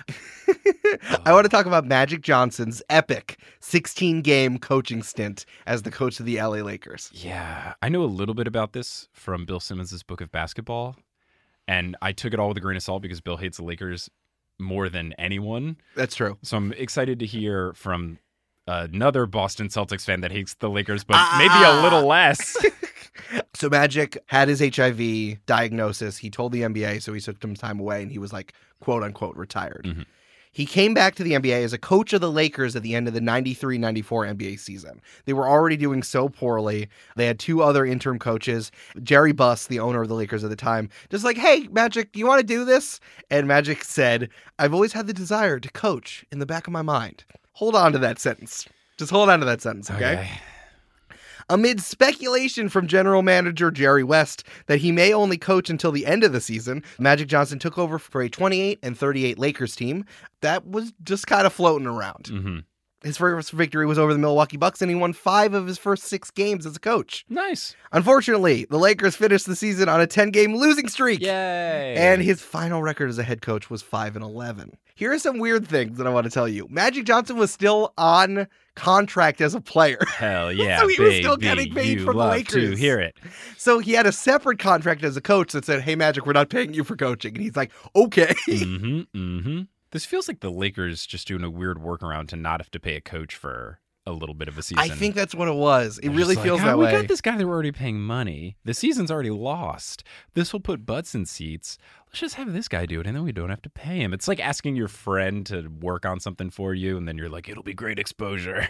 I want to talk about Magic Johnson's epic 16-game coaching stint as the coach of the LA Lakers. Yeah, I know a little bit about this from Bill Simmons' book of basketball, and I took it all with a grain of salt because Bill hates the Lakers more than anyone. That's true. So I'm excited to hear from another Boston Celtics fan that hates the Lakers, but maybe a little less. So Magic had his HIV diagnosis. He told the NBA, so he took some time away, and he was like, quote unquote, retired. Mhm. He came back to the NBA as a coach of the Lakers at the end of the 93-94 NBA season. They were already doing so poorly. They had 2 other interim coaches. Jerry Buss, the owner of the Lakers at the time, just like, hey, Magic, do you want to do this? And Magic said, I've always had the desire to coach in the back of my mind. Hold on to that sentence. Just hold on to that sentence, okay? Amid speculation from general manager Jerry West that he may only coach until the end of the season, Magic Johnson took over for a 28-38 Lakers team that was just kind of floating around. Mm-hmm. His first victory was over the Milwaukee Bucks, and he won 5 of his first 6 games as a coach. Nice. Unfortunately, the Lakers finished the season on a 10-game losing streak. Yay. And his final record as a head coach was 5-11. Here are some weird things that I want to tell you. Magic Johnson was still on contract as a player. Hell yeah, So he was still baby. getting paid You from the love Lakers. to hear it. So he had a separate contract as a coach that said, hey, Magic, we're not paying you for coaching. And he's like, okay. Mm-hmm, mm-hmm. This feels like the Lakers just doing a weird workaround to not have to pay a coach for a little bit of a season. I think that's what it was. It They're really just feels like, that we way. got this guy that we're already paying money. The season's already lost. This will put butts in seats. Let's just have this guy do it, and then we don't have to pay him. It's like asking your friend to work on something for you, and then you're like, it'll be great exposure.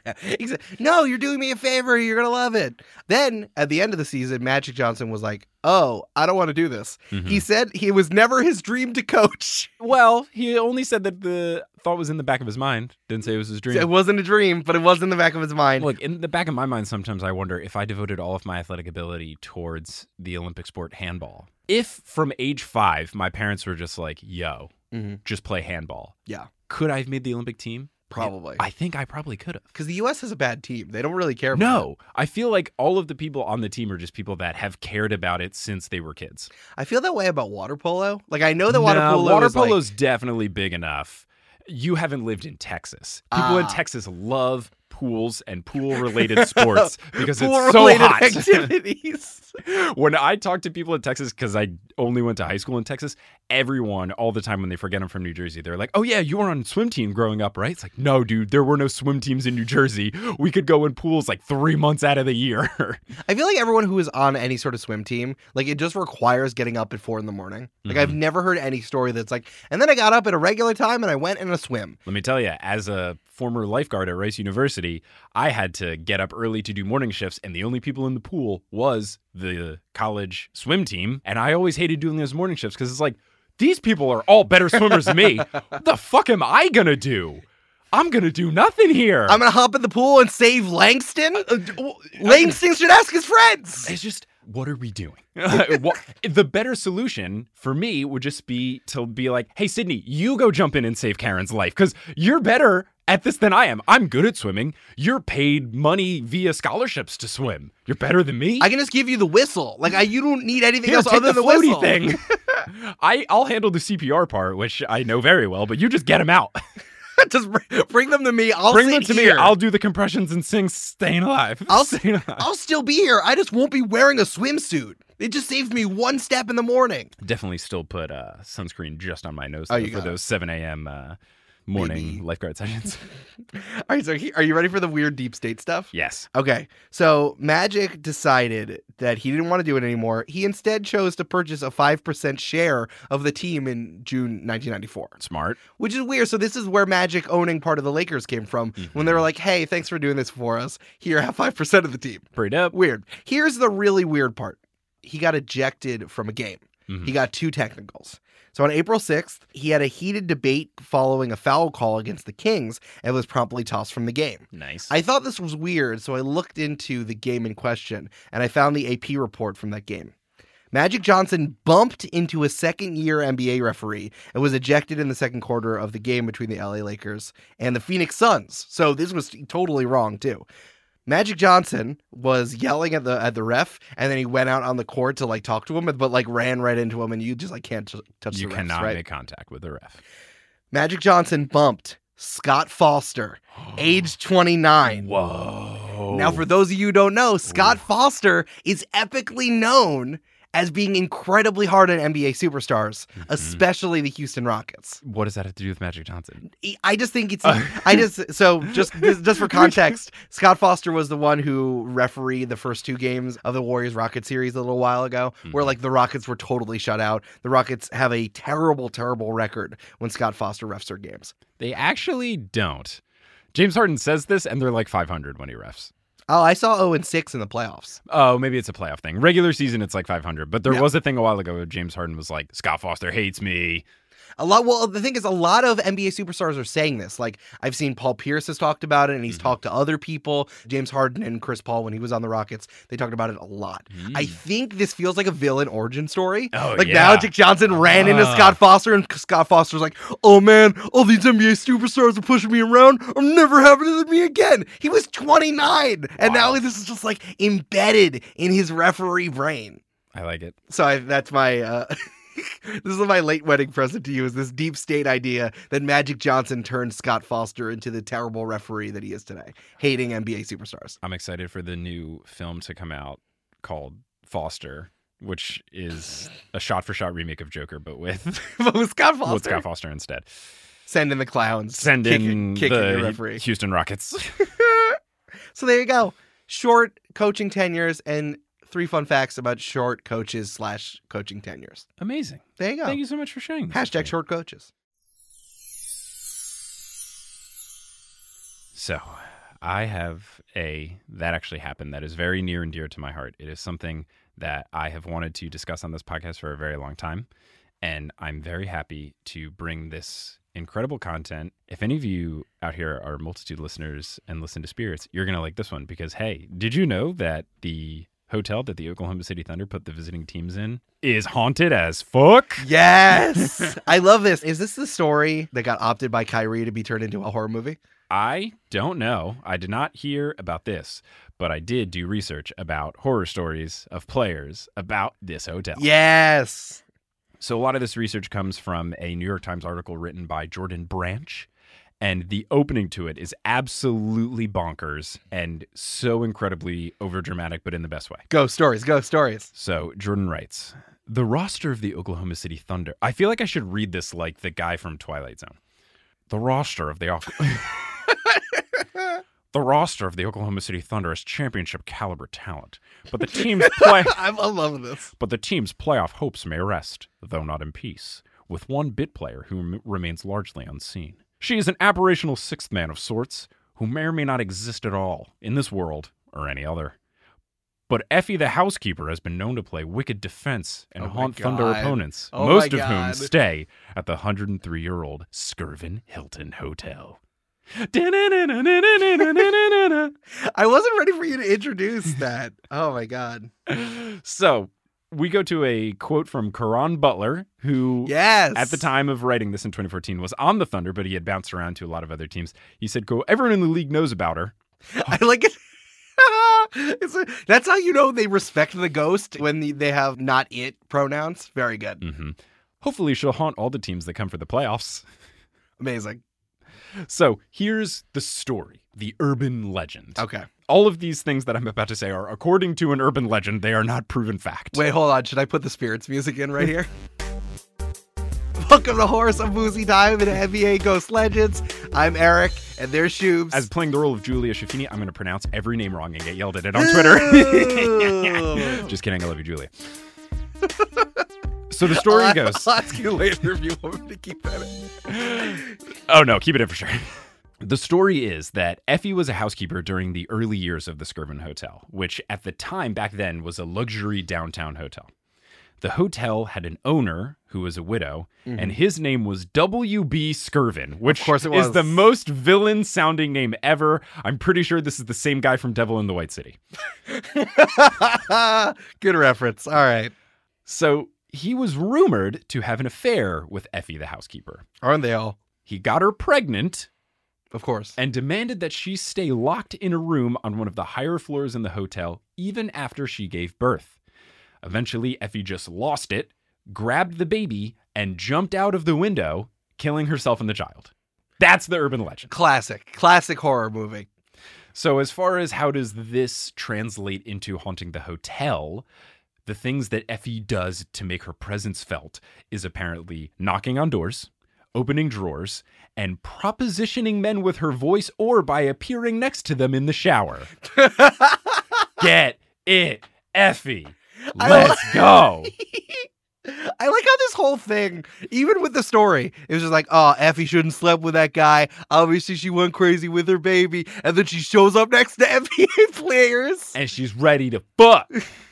No, you're doing me a favor. You're going to love it. Then at the end of the season, Magic Johnson was like, oh, I don't want to do this. Mhm. He said it was never his dream to coach. Well, he only said that the thought was in the back of his mind. Didn't say it was his dream. It wasn't a dream, but it was in the back of his mind. Look, in the back of my mind, sometimes I wonder if I devoted all of my athletic ability towards the Olympic sport handball. If from age 5, my parents were just like, yo, Mhm. just play handball. Yeah. Could I have made the Olympic team? Probably. I think I probably could have. Because the U.S. has a bad team. They don't really care about it. No, I feel like all of the people on the team are just people that have cared about it since they were kids. I feel that way about water polo. Like, I know that water polo water is like- polo's definitely big enough. You haven't lived in Texas. People in Ah. Texas love pools and pool-related sports because it's so pool-related hot. activities. When I talk to people in Texas, because I only went to high school in Texas, everyone, all the time when they forget I'm from New Jersey, they're like, oh yeah, you were on swim team growing up, right? It's like, no, dude, there were no swim teams in New Jersey. We could go in pools like 3 months out of the year. I feel like everyone who is on any sort of swim team, like, it just requires getting up at 4 a.m. Like, I've never heard any story that's like, and then I got up at a regular time and I went in a swim. Let me tell you, as a former lifeguard at Rice University, I had to get up early to do morning shifts, and the only people in the pool was the college swim team. And I always hated doing those morning shifts because it's like, these people are all better swimmers than me. What the fuck am I going to do? I'm going to do nothing here. I'm going to hop in the pool and save Langston? Langston should ask his friends. It's just, what are we doing? The better solution for me would just be to be like, hey, Sydney, you go jump in and save Karen's life because you're better at this than I am. I'm good at swimming. You're paid money via scholarships to swim. You're better than me. I can just give you the whistle. Like, you don't need anything Here, else take other the than the floaty whistle. thing. I'll handle the CPR part, which I know very well, but you just get him out. Just bring them to me. I'll Bring sit them to here. me. I'll do the compressions and sing Staying Alive. Staying Alive. I'll still be here. I just won't be wearing a swimsuit. It just saves me one step in the morning. Definitely still put sunscreen just on my nose Oh, though, you for got it. those 7 a.m. morning maybe. lifeguard sessions. All right, so are you ready for the weird deep state stuff? Yes. Okay, so Magic decided that he didn't want to do it anymore. He instead chose to purchase a 5% share of the team in June 1994, Smart. which is weird. So this is where Magic owning part of the Lakers came from, when they were like, hey, thanks for doing this for us. Here, have 5% of the team. Pretty up. Weird. Here's the really weird part. He got ejected from a game. He got 2 technicals. So on April 6th, he had a heated debate following a foul call against the Kings and was promptly tossed from the game. Nice. I thought this was weird, so I looked into the game in question, and I found the AP report from that game. Magic Johnson bumped into a second-year NBA referee and was ejected in the second quarter of the game between the LA Lakers and the Phoenix Suns. So this was totally wrong, too. Magic Johnson was yelling at the ref, and then he went out on the court to like talk to him, but like ran right into him, and you just like can't touch the refs, You cannot right? make contact with the ref. Magic Johnson bumped Scott Foster, age 29. Whoa. Now, for those of you who don't know, Scott Foster is epically known as being incredibly hard on NBA superstars, especially the Houston Rockets. What does that have to do with Magic Johnson? I just think it's just for context, Scott Foster was the one who refereed the first 2 games of the Warriors Rockets series a little while ago, where like the Rockets were totally shut out. The Rockets have a terrible, terrible record when Scott Foster refs their games. They actually don't. James Harden says this, and they're like 500 when he refs. Oh, I saw 0-6 in the playoffs. Oh, maybe it's a playoff thing. Regular season, it's like 500. But there Yeah. was a thing a while ago where James Harden was like, Scott Foster hates me. Well, the thing is, a lot of NBA superstars are saying this. Like, I've seen Paul Pierce has talked about it, and he's talked to other people. James Harden and Chris Paul, when he was on the Rockets, they talked about it a lot. I think this feels like a villain origin story. Oh, like, yeah. Magic Johnson ran into Scott Foster, and Scott Foster's like, oh, man, all these NBA superstars are pushing me around. I'm never happening to me again. He was 29, and now this is just, like, embedded in his referee brain. I like it. So that's my... This is my late wedding present to you, is this deep state idea that Magic Johnson turned Scott Foster into the terrible referee that he is today, hating NBA superstars. I'm excited for the new film to come out called Foster, which is a shot-for-shot remake of Joker, but with Scott Foster. with Scott Foster instead. Send in the clowns. Send in kicking your the referee. Houston Rockets. So there you go. Short coaching tenures and 3 fun facts about short coaches / coaching tenures. Amazing. There you go. Thank you so much for sharing this. Hashtag short coaches. So, I have that actually happened that is very near and dear to my heart. It is something that I have wanted to discuss on this podcast for a very long time, and I'm very happy to bring this incredible content. If any of you out here are multitude listeners and listen to Spirits, you're going to like this one because, hey, did you know that the hotel that the Oklahoma City Thunder put the visiting teams in is haunted as fuck? Yes. I love this. Is this the story that got opted by Kyrie to be turned into a horror movie? I don't know. I did not hear about this, but I did do research about horror stories of players about this hotel. Yes. So a lot of this research comes from a New York Times article written by Jordan Branch, and the opening to it is absolutely bonkers and so incredibly overdramatic, but in the best way. Go stories. Go stories. So Jordan writes, the roster of the Oklahoma City Thunder. I feel like I should read this like the guy from Twilight Zone. The roster of the Oklahoma City Thunder has championship caliber talent, but the team's I'm loving this. But the team's playoff hopes may rest, though not in peace, with one bit player who remains largely unseen. She is an aberrational sixth man of sorts, who may or may not exist at all in this world or any other. But Effie the housekeeper has been known to play wicked defense and haunt Thunder opponents, most of whom stay at the 103-year-old Skirvin Hilton Hotel. I wasn't ready for you to introduce that. Oh my God. So we go to a quote from Caron Butler, who at the time of writing this in 2014 was on the Thunder, but he had bounced around to a lot of other teams. He said, "Go, everyone in the league knows about her." I like it. That's how you know they respect the ghost, when they have not it pronouns. Very good. Mm-hmm. Hopefully she'll haunt all the teams that come for the playoffs. Amazing. So here's the story, the urban legend. Okay. All of these things that I'm about to say are according to an urban legend. They are not proven fact. Wait, hold on. Should I put the Spirits music in right here? Welcome to Horse of Boozy Time and NBA Ghost Legends. I'm Eric, and there's Shoobs. As playing the role of Julia Shafini, I'm going to pronounce every name wrong and get yelled at it on Twitter. Just kidding. I love you, Julia. So the story goes. I'll ask you later if you want me to keep that in. Oh, no. Keep it in for sure. The story is that Effie was a housekeeper during the early years of the Skirvin Hotel, which at the time back then was a luxury downtown hotel. The hotel had an owner who was a widow, and his name was W.B. Skirvin, which Of course it was. is the most villain-sounding name ever. I'm pretty sure this is the same guy from Devil in the White City. Good reference. All right. So he was rumored to have an affair with Effie, the housekeeper. Aren't they all? He got her pregnant Of course. and demanded that she stay locked in a room on one of the higher floors in the hotel even after she gave birth. Eventually, Effie just lost it, grabbed the baby, and jumped out of the window, killing herself and the child. That's the urban legend. Classic horror movie. So as far as how does this translate into haunting the hotel, the things that Effie does to make her presence felt is apparently knocking on doors, opening drawers, and propositioning men with her voice or by appearing next to them in the shower. Get it, Effie. Let's go. I like how this whole thing, even with the story, it was just like, oh, Effie shouldn't slept with that guy. Obviously, she went crazy with her baby. And then she shows up next to NBA players. And she's ready to fuck.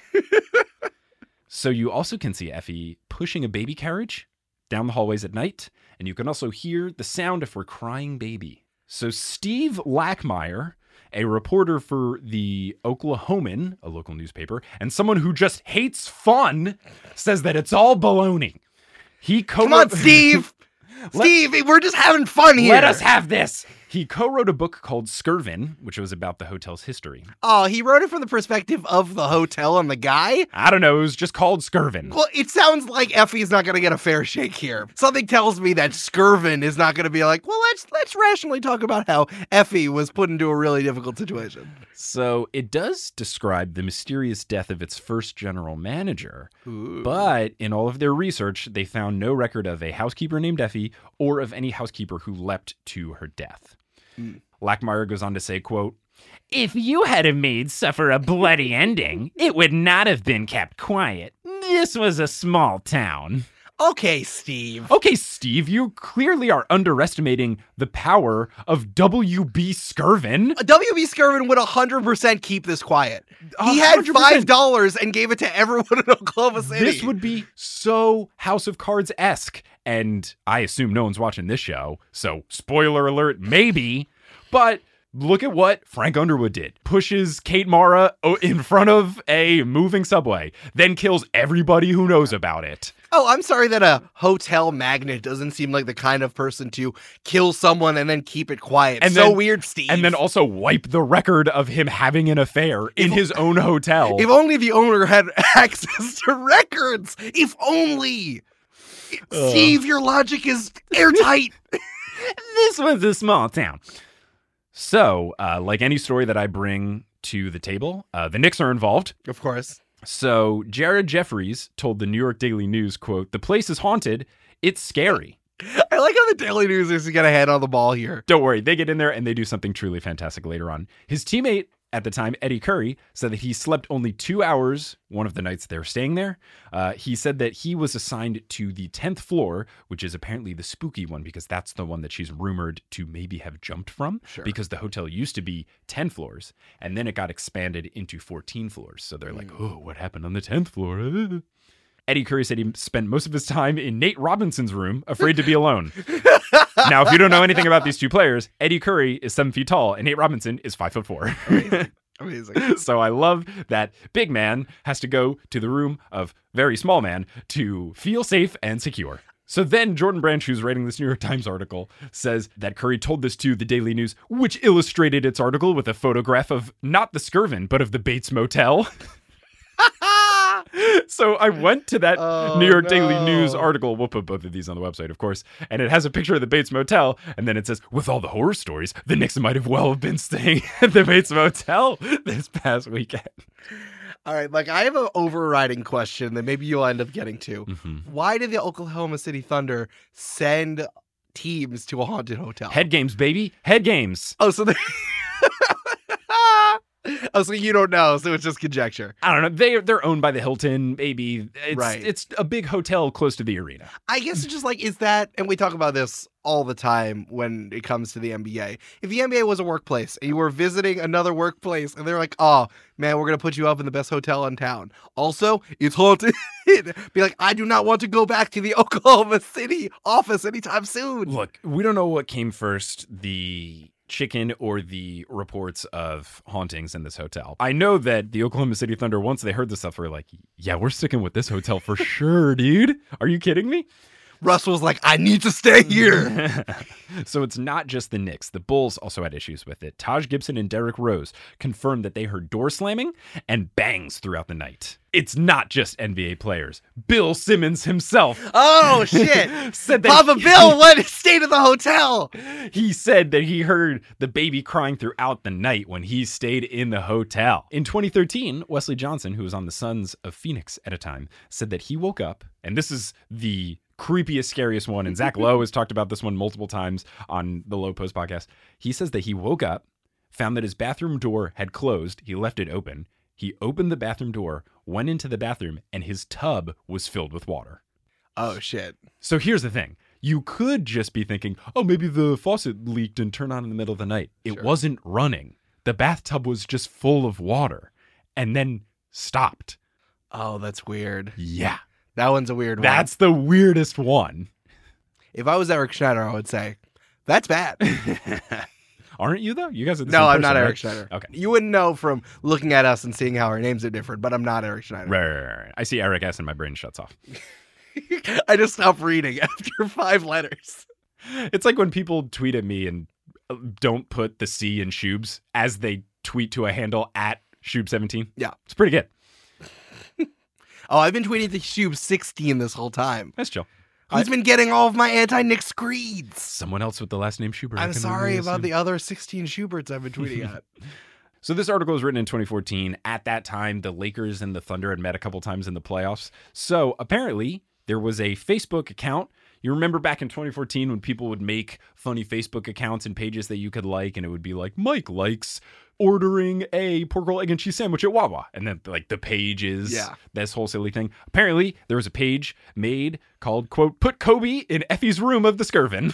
So you also can see Effie pushing a baby carriage down the hallways at night. And you can also hear the sound of her crying baby. So Steve Lackmeyer, a reporter for the Oklahoman, a local newspaper, and someone who just hates fun, says that it's all baloney. He Come on, Steve. Steve, we're just having fun here. Let us have this. He co-wrote a book called Skirvin, which was about the hotel's history. Oh, he wrote it from the perspective of the hotel and the guy? I don't know. It was just called Skirvin. Well, it sounds like Effie's not going to get a fair shake here. Something tells me that Skirvin is not going to be like, well, let's rationally talk about how Effie was put into a really difficult situation. So it does describe the mysterious death of its first general manager. Ooh. But in all of their research, they found no record of a housekeeper named Effie or of any housekeeper who leapt to her death. Lackmeyer goes on to say, quote, "If you had a maid suffer a bloody ending, it would not have been kept quiet. This was a small town." Okay, Steve. Okay, Steve, you clearly are underestimating the power of W.B. Skirvin. W.B. Skirvin would 100% keep this quiet. He had 100%. $5 and gave it to everyone in Oklahoma City. This would be so House of Cards-esque. And I assume no one's watching this show, so spoiler alert, maybe. But look at what Frank Underwood did. Pushes Kate Mara in front of a moving subway, then kills everybody who knows about it. Oh, I'm sorry that a hotel magnate doesn't seem like the kind of person to kill someone and then keep it quiet. And so then- weird, Steve. And then also wipe the record of him having an affair in his own hotel. If only the owner had access to records. If only. Steve, your logic is airtight. This was a small town. So, like any story that I bring to the table, the Knicks are involved. Of course. So Jared Jeffries told the New York Daily News, quote, "The place is haunted. It's scary." I like how the Daily News is going to head on the ball here. Don't worry. They get in there and they do something truly fantastic later on. His teammate at the time, Eddie Curry, said that he slept only 2 hours one of the nights they were staying there. He said that he was assigned to the 10th floor, which is apparently the spooky one because that's the one that she's rumored to maybe have jumped from. Sure. Because the hotel used to be 10 floors and then it got expanded into 14 floors. So they're like, oh, what happened on the 10th floor? Eddie Curry said he spent most of his time in Nate Robinson's room, afraid to be alone. Now, if you don't know anything about these two players, Eddie Curry is 7 feet tall and Nate Robinson is 5'4". Amazing. So I love that big man has to go to the room of very small man to feel safe and secure. So then Jordan Branch, who's writing this New York Times article, says that Curry told this to the Daily News, which illustrated its article with a photograph of not the Skirvin, but of the Bates Motel. So I went to that New York Daily News article. We'll put both of these on the website, of course. And it has a picture of the Bates Motel. And then it says, with all the horror stories, the Knicks might have well been staying at the Bates Motel this past weekend. All right, like I have an overriding question that maybe you'll end up getting to. Why did the Oklahoma City Thunder send teams to a haunted hotel? Head games, baby. Head games. Oh, so they... Oh, so you don't know, so it's just conjecture. I don't know. They're owned by the Hilton, maybe. Right. It's a big hotel close to the arena. I guess it's just like, is that, and we talk about this all the time when it comes to the NBA. If the NBA was a workplace and you were visiting another workplace and they're like, oh, man, we're going to put you up in the best hotel in town. Also, it's haunted. Be like, I do not want to go back to the Oklahoma City office anytime soon. Look, we don't know what came first, the chicken or the reports of hauntings in this hotel. I know that the Oklahoma City Thunder, once they heard this stuff, were like, yeah, we're sticking with this hotel for sure, dude. Are you kidding me? Russ was like, I need to stay here. So it's not just the Knicks. The Bulls also had issues with it. Taj Gibson and Derrick Rose confirmed that they heard door slamming and bangs throughout the night. It's not just NBA players. Bill Simmons himself. Oh, shit. Said that Papa Bill, what stayed at the hotel? He said that he heard the baby crying throughout the night when he stayed in the hotel. In 2013, Wesley Johnson, who was on the Suns of Phoenix at a time, said that he woke up, and this is the creepiest, scariest one, and Zach Lowe has talked about this one multiple times on the Low Post podcast. He says that he woke up, found that his bathroom door had closed. He left it open. He opened the bathroom door, went into the bathroom, and his tub was filled with water. Oh, shit. So here's the thing. You could just be thinking, oh, maybe the faucet leaked and turned on in the middle of the night. It wasn't running. The bathtub was just full of water and then stopped. Oh, that's weird. Yeah. That one's a weird one. That's the weirdest one. If I was Eric Schneider, I would say, that's bad. Aren't you, though? You guys are the No, same I'm person, not right? Eric Schneider. Okay. You wouldn't know from looking at us and seeing how our names are different, but I'm not Eric Schneider. Right. I see Eric S. and my brain shuts off. I just stopped reading after 5 letters. It's like when people tweet at me and don't put the C in Shubes as they tweet to a handle at Shube17. Yeah. It's pretty good. Oh, I've been tweeting to Shube 16 this whole time. That's chill. He's been getting all of my anti-Nick screeds. Someone else with the last name Schubert. I'm sorry about the other 16 Schuberts I've been tweeting at. So this article was written in 2014. At that time, the Lakers and the Thunder had met a couple times in the playoffs. So apparently there was a Facebook account. You remember back in 2014 when people would make funny Facebook accounts and pages that you could like, and it would be like, Mike likes ordering a pork roll, egg, and cheese sandwich at Wawa. And then like the page is this whole silly thing. Apparently there was a page made called, quote, put Kobe in Effie's room of the Skirvin.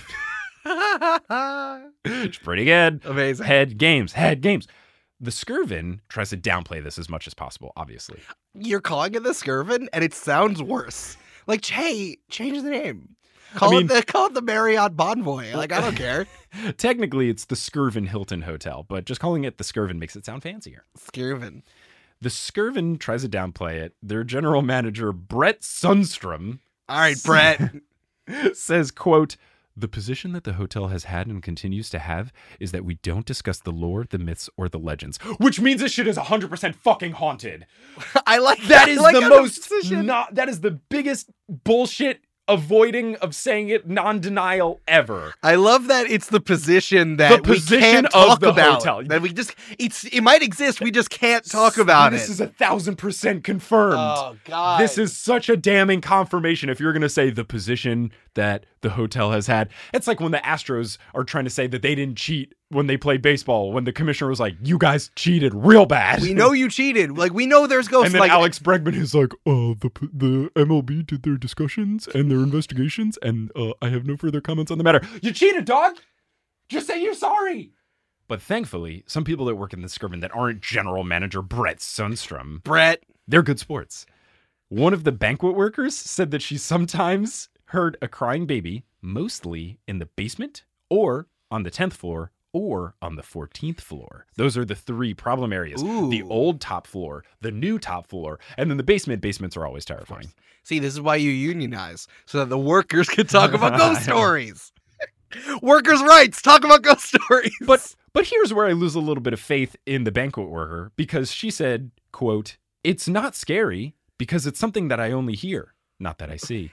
It's pretty good. Amazing. Head games. The Skirvin tries to downplay this as much as possible, obviously. You're calling it the Skirvin, and it sounds worse. Like, change the name. Call it the Marriott Bonvoy. Like, I don't care. Technically, it's the Skirvin Hilton Hotel, but just calling it the Skirvin makes it sound fancier. Skirvin. The Skirvin tries to downplay it. Their general manager, Brett Sundstrom. All right, Brett. Says, quote, the position that the hotel has had and continues to have is that we don't discuss the lore, the myths, or the legends. Which means this shit is 100% fucking haunted. I like that. Is like the most that is the biggest bullshit avoiding of saying it non-denial ever. I love that it's the position that we can't talk about. Hotel. That we just it might exist, we just can't talk about this is 1,000% confirmed. Oh god. This is such a damning confirmation if you're going to say the position that the hotel has had. It's like when the Astros are trying to say that they didn't cheat when they played baseball, when the commissioner was like, you guys cheated real bad. We know you cheated. Like, we know there's ghosts. And then like Alex Bregman is like, the MLB did their discussions and their investigations, and I have no further comments on the matter. You cheated, dog! Just say you're sorry! But thankfully, some people that work in the Skirvin that aren't general manager Brett Sundstrom, they're good sports. One of the banquet workers said that she sometimes heard a crying baby, mostly in the basement or on the 10th floor, or on the 14th floor. Those are the 3 problem areas. Ooh. The old top floor, the new top floor, and then the basement. Basements are always terrifying. See, this is why you unionize, so that the workers can talk about ghost stories. Workers' rights, talk about ghost stories. But here's where I lose a little bit of faith in the banquet worker, because she said, quote, it's not scary because it's something that I only hear, not that I see.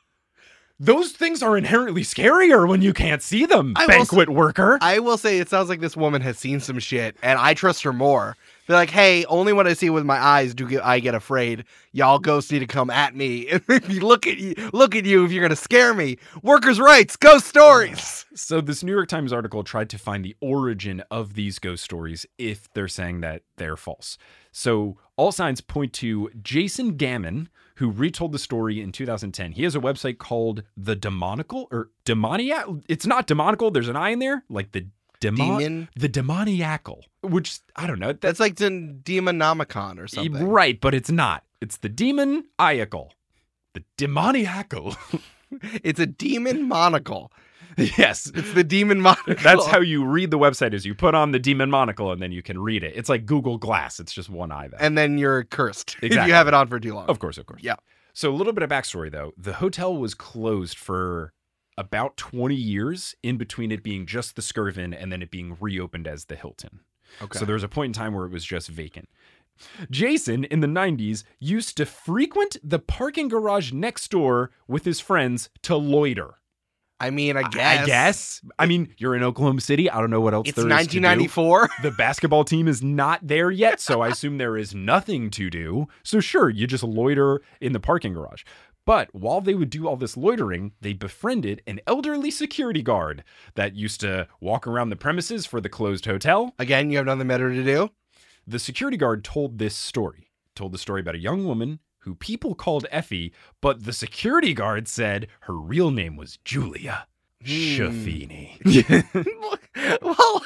Those things are inherently scarier when you can't see them, banquet worker. I will say it sounds like this woman has seen some shit, and I trust her more They're like, hey, only when I see it with my eyes I get afraid. Y'all ghosts need to come at me. And if you look at you if you're going to scare me. Workers' rights, ghost stories. So this New York Times article tried to find the origin of these ghost stories if they're saying that they're false. So all signs point to Jason Gammon, who retold the story in 2010. He has a website called The Demonical or Demoniac. It's not demonical. There's an I in there, like the Demon? The demoniacal, which I don't know. That's like the Demonomicon or something. Right, but it's not. It's the demoniacal. The demoniacal. It's a demon monocle. Yes. It's the demon monocle. That's how you read the website is you put on the demon monocle and then you can read it. It's like Google Glass. It's just one eye. And then you're cursed if Exactly. you have it on for too long. Of course. Yeah. So a little bit of backstory, though. The hotel was closed for about 20 years in between it being just the Skirvin and then it being reopened as the Hilton. Okay. So there was a point in time where it was just vacant. Jason, in the 90s, used to frequent the parking garage next door with his friends to loiter. I mean, I guess. I mean, you're in Oklahoma City. I don't know what else It's there is 1994. to do. The basketball team is not there yet, so I assume there is nothing to do. So sure, you just loiter in the parking garage. But while they would do all this loitering, they befriended an elderly security guard that used to walk around the premises for the closed hotel. Again, you have nothing better to do. The security guard told the story about a young woman who people called Effie, but the security guard said her real name was Julia Schaffini. Well,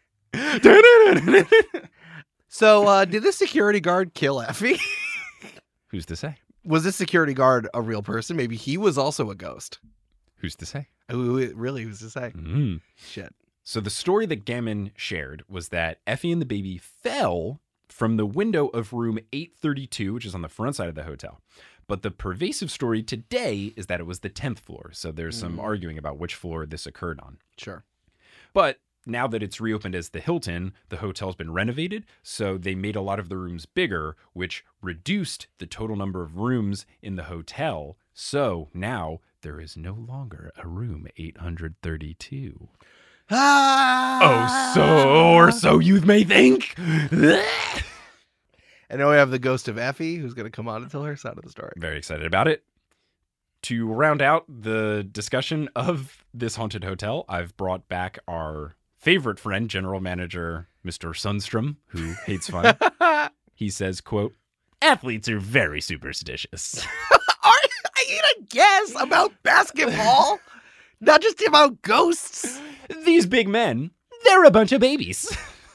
so did the security guard kill Effie? Who's to say? Was this security guard a real person? Maybe he was also a ghost. Who's to say? Really, who's to say? Shit. So the story that Gammon shared was that Effie and the baby fell from the window of room 832, which is on the front side of the hotel. But the pervasive story today is that it was the 10th floor. So there's some arguing about which floor this occurred on. Sure. But now that it's reopened as the Hilton, the hotel's been renovated. So they made a lot of the rooms bigger, which reduced the total number of rooms in the hotel. So now there is no longer a room 832. Ah! So you may think. And now we have the ghost of Effie, who's going to come on and tell her side of the story. Very excited about it. To round out the discussion of this haunted hotel, I've brought back our favorite friend, General Manager Mr. Sundstrom, who hates fun. He says, quote, "Athletes are very superstitious." I guess about basketball, not just about ghosts. These big men, they're a bunch of babies.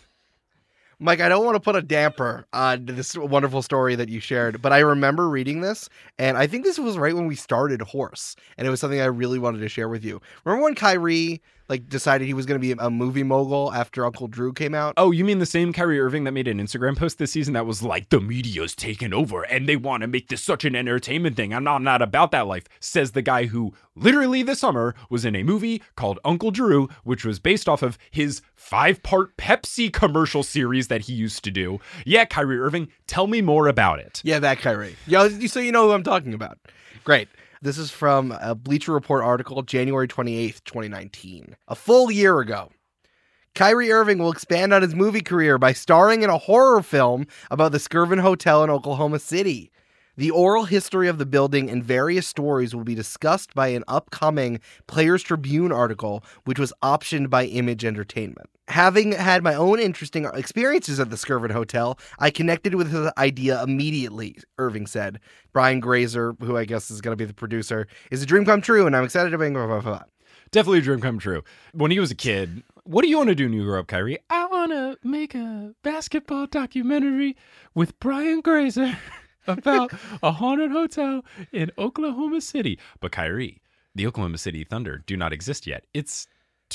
Mike, I don't want to put a damper on this wonderful story that you shared, but I remember reading this, and I think this was right when we started Horse, and it was something I really wanted to share with you. Remember when Kyrie decided he was going to be a movie mogul after Uncle Drew came out? Oh, you mean the same Kyrie Irving that made an Instagram post this season that was like, the media's taken over and they want to make this such an entertainment thing. I'm not about that life, says the guy who literally this summer was in a movie called Uncle Drew, which was based off of his 5-part Pepsi commercial series that he used to do. Yeah, Kyrie Irving, tell me more about it. Yeah, that Kyrie. Yeah, so you know who I'm talking about. Great. This is from a Bleacher Report article, January 28th, 2019. A full year ago. Kyrie Irving will expand on his movie career by starring in a horror film about the Skirvin Hotel in Oklahoma City. The oral history of the building and various stories will be discussed by an upcoming Players Tribune article, which was optioned by Image Entertainment. Having had my own interesting experiences at the Skirvin Hotel, I connected with his idea immediately, Irving said. Brian Grazer, who I guess is going to be the producer, is a dream come true, and I'm excited to bring blah, blah, blah. Definitely a dream come true. When he was a kid, what do you want to do when you grow up, Kyrie? I want to make a basketball documentary with Brian Grazer about a haunted hotel in Oklahoma City. But Kyrie, the Oklahoma City Thunder do not exist yet. It's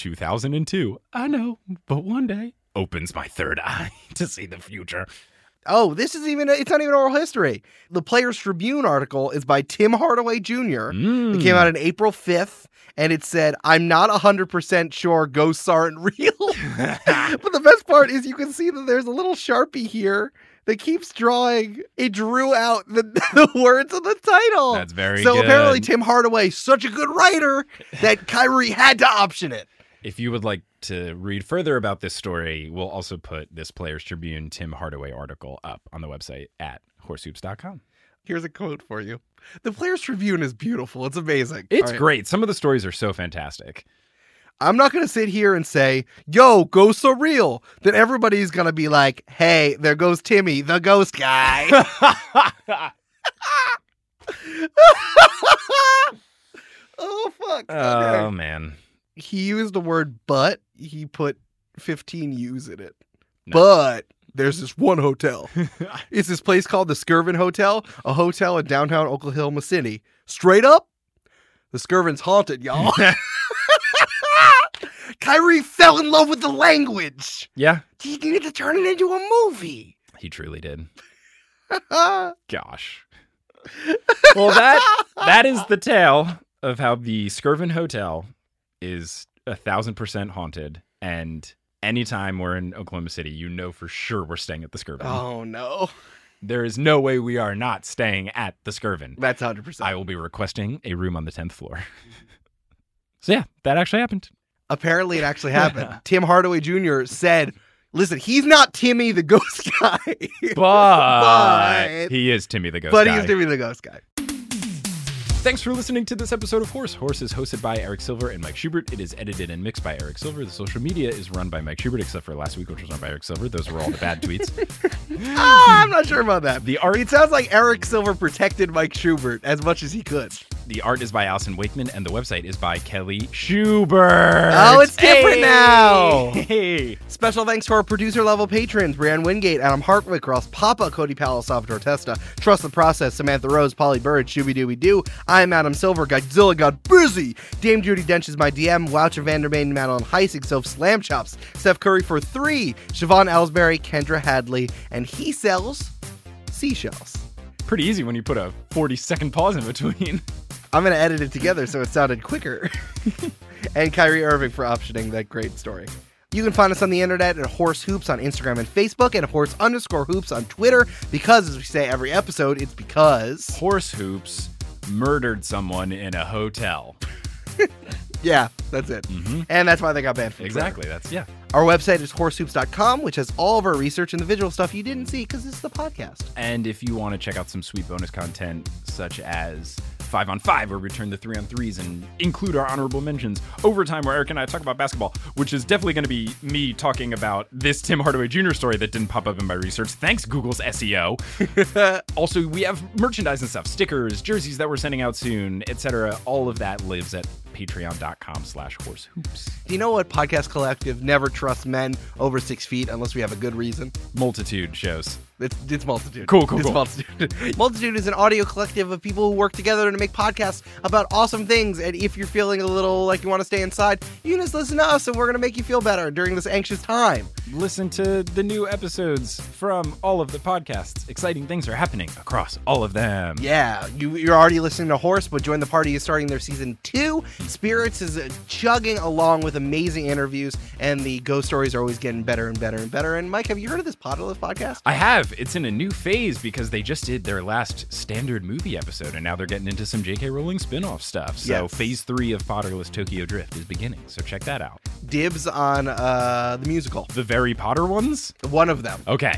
2002. I know, but one day opens my third eye to see the future. Oh, it's not even oral history. The Players Tribune article is by Tim Hardaway Jr. It came out on April 5th, and it said, I'm not 100% sure ghosts aren't real. But the best part is you can see that there's a little Sharpie here that keeps drawing. It drew out the words of the title. That's very good. So good. apparently Tim Hardaway, such a good writer that Kyrie had to option it. If you would like to read further about this story, we'll also put this Players Tribune Tim Hardaway article up on the website at horsehoops.com. Here's a quote for you. The Players Tribune is beautiful. It's amazing. It's great. Some of the stories are so fantastic. I'm not going to sit here and say, yo, ghosts are real. Then everybody's going to be like, hey, there goes Timmy, the ghost guy. Oh, fuck. Oh, Okay. man. He used the word but. He put 15 U's in it. No. But there's this one hotel. It's this place called the Skirvin Hotel, a hotel in downtown Oklahoma City. Straight up, the Skirvin's haunted, y'all. Kyrie fell in love with the language. Yeah, He needed to turn it into a movie. he truly did. Gosh. Well, that is the tale of how the Skirvin Hotel is 1,000% haunted, and anytime we're in Oklahoma City, you know for sure we're staying at the Skirvin. Oh, no. There is no way we are not staying at the Skirvin. That's 100%. I will be requesting a room on the 10th floor. So yeah, that actually happened. Apparently, it actually happened. Tim Hardaway Jr. said, listen, he's not Timmy the ghost guy. But he is Timmy the Ghost But Guy. he is Timmy the ghost guy. Thanks for listening to this episode of Horse. Horse is hosted by Eric Silver and Mike Schubert. It is edited and mixed by Eric Silver. The social media is run by Mike Schubert, except for last week, which was run by Eric Silver. Those were all the bad tweets. I'm not sure about that. The art- It sounds like Eric Silver protected Mike Schubert as much as he could. The art is by Allison Wakeman, and the website is by Kelly Schubert. Oh, it's different now. Hey. Special thanks to our producer-level patrons, Brianne Wingate, Adam Hartwick, Ross Papa, Cody Powell, Salvatore Testa, Trust the Process, Samantha Rose, Polly Bird, Shooby-Dooby-Doo, I'm Adam Silver, Godzilla got busy, Dame Judy Dench is my DM, Woucher Vandermain, Madeline Heisig, Soph Slam Chops, Steph Curry for 3, Siobhan Ellsbury, Kendra Hadley, and he sells seashells. Pretty easy when you put a 40-second pause in between. I'm going to edit it together so it sounded quicker. And Kyrie Irving for optioning that great story. You can find us on the internet at Horse Hoops on Instagram and Facebook, and Horse_Hoops on Twitter, because, as we say every episode, it's because... Horse Hoops murdered someone in a hotel. Yeah, that's it. Mm-hmm. And that's why they got banned from Exactly. Twitter. That's, yeah. Our website is horsehoops.com, which has all of our research and the visual stuff you didn't see because it's the podcast. And if you want to check out some sweet bonus content, such as 5-on-5, where we turn the 3-on-3s and include our honorable mentions, Overtime, where Eric and I talk about basketball, which is definitely going to be me talking about this Tim Hardaway Jr. story that didn't pop up in my research. Thanks, Google's SEO. Also, we have merchandise and stuff, stickers, jerseys that we're sending out soon, etc. All of that lives at patreon.com/horsehoops. Do you know what Podcast Collective never trusts men over 6 feet unless we have a good reason? Multitude shows. It's Multitude. Cool. It's Multitude. Multitude is an audio collective of people who work together to make podcasts about awesome things. And if you're feeling a little like you want to stay inside, you can just listen to us and we're going to make you feel better during this anxious time. Listen to the new episodes from all of the podcasts. Exciting things are happening across all of them. Yeah, you're already listening to Horse, but Join the Party is starting their season 2. Spirits is chugging along with amazing interviews, and the ghost stories are always getting better and better and better. And Mike, have you heard of this Potterless podcast? I have. It's in a new phase because they just did their last standard movie episode, and now they're getting into some J.K. Rowling spin-off stuff. So Yes. phase 3 of Potterless Tokyo Drift is beginning. So check that out. Dibs on the musical. The Very Potter ones? One of them. Okay.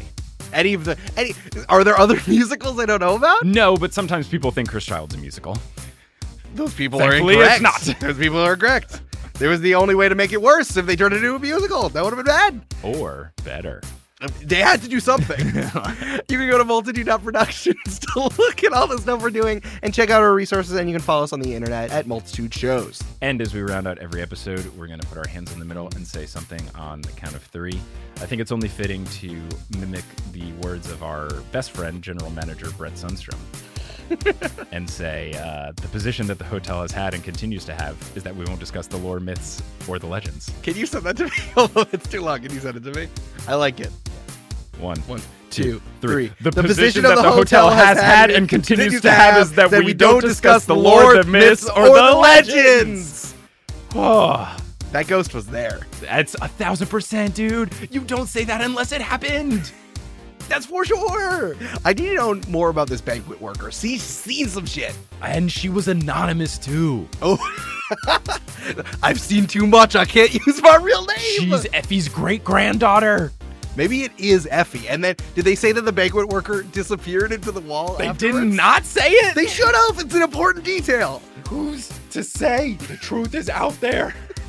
Are there other musicals I don't know about? No, but sometimes people think Chris Child's a musical. Those people Thankfully, are it's incorrect. not. Those people are correct. There was the only way to make it worse if they turned it into a musical. That would have been bad. Or better. They had to do something. You can go to multitude.productions to look at all the stuff we're doing and check out our resources, and you can follow us on the internet at Multitude Shows. And as we round out every episode, we're going to put our hands in the middle and say something on the count of 3. I think it's only fitting to mimic the words of our best friend, General Manager Brett Sundstrom, and say the position that the hotel has had and continues to have is that we won't discuss the lore, myths, or the legends. Can you send that to me? Although it's too long. Can you send it to me? I like it. 1, 2, 3. 3. The position that the hotel has had and continues to have is that we don't discuss the lore, the myths, or the legends. Oh, That ghost was there. that's 1,000%, dude. You don't say that unless it happened. That's for sure. I need to know more about this banquet worker. She's seen some shit. And she was anonymous too. Oh, I've seen too much. I can't use my real name. She's Effie's great-granddaughter. Maybe it is Effie. And then, did they say that the banquet worker disappeared into the wall They afterwards? did not say it. They should have. It's an important detail. Who's to say? The truth is out there.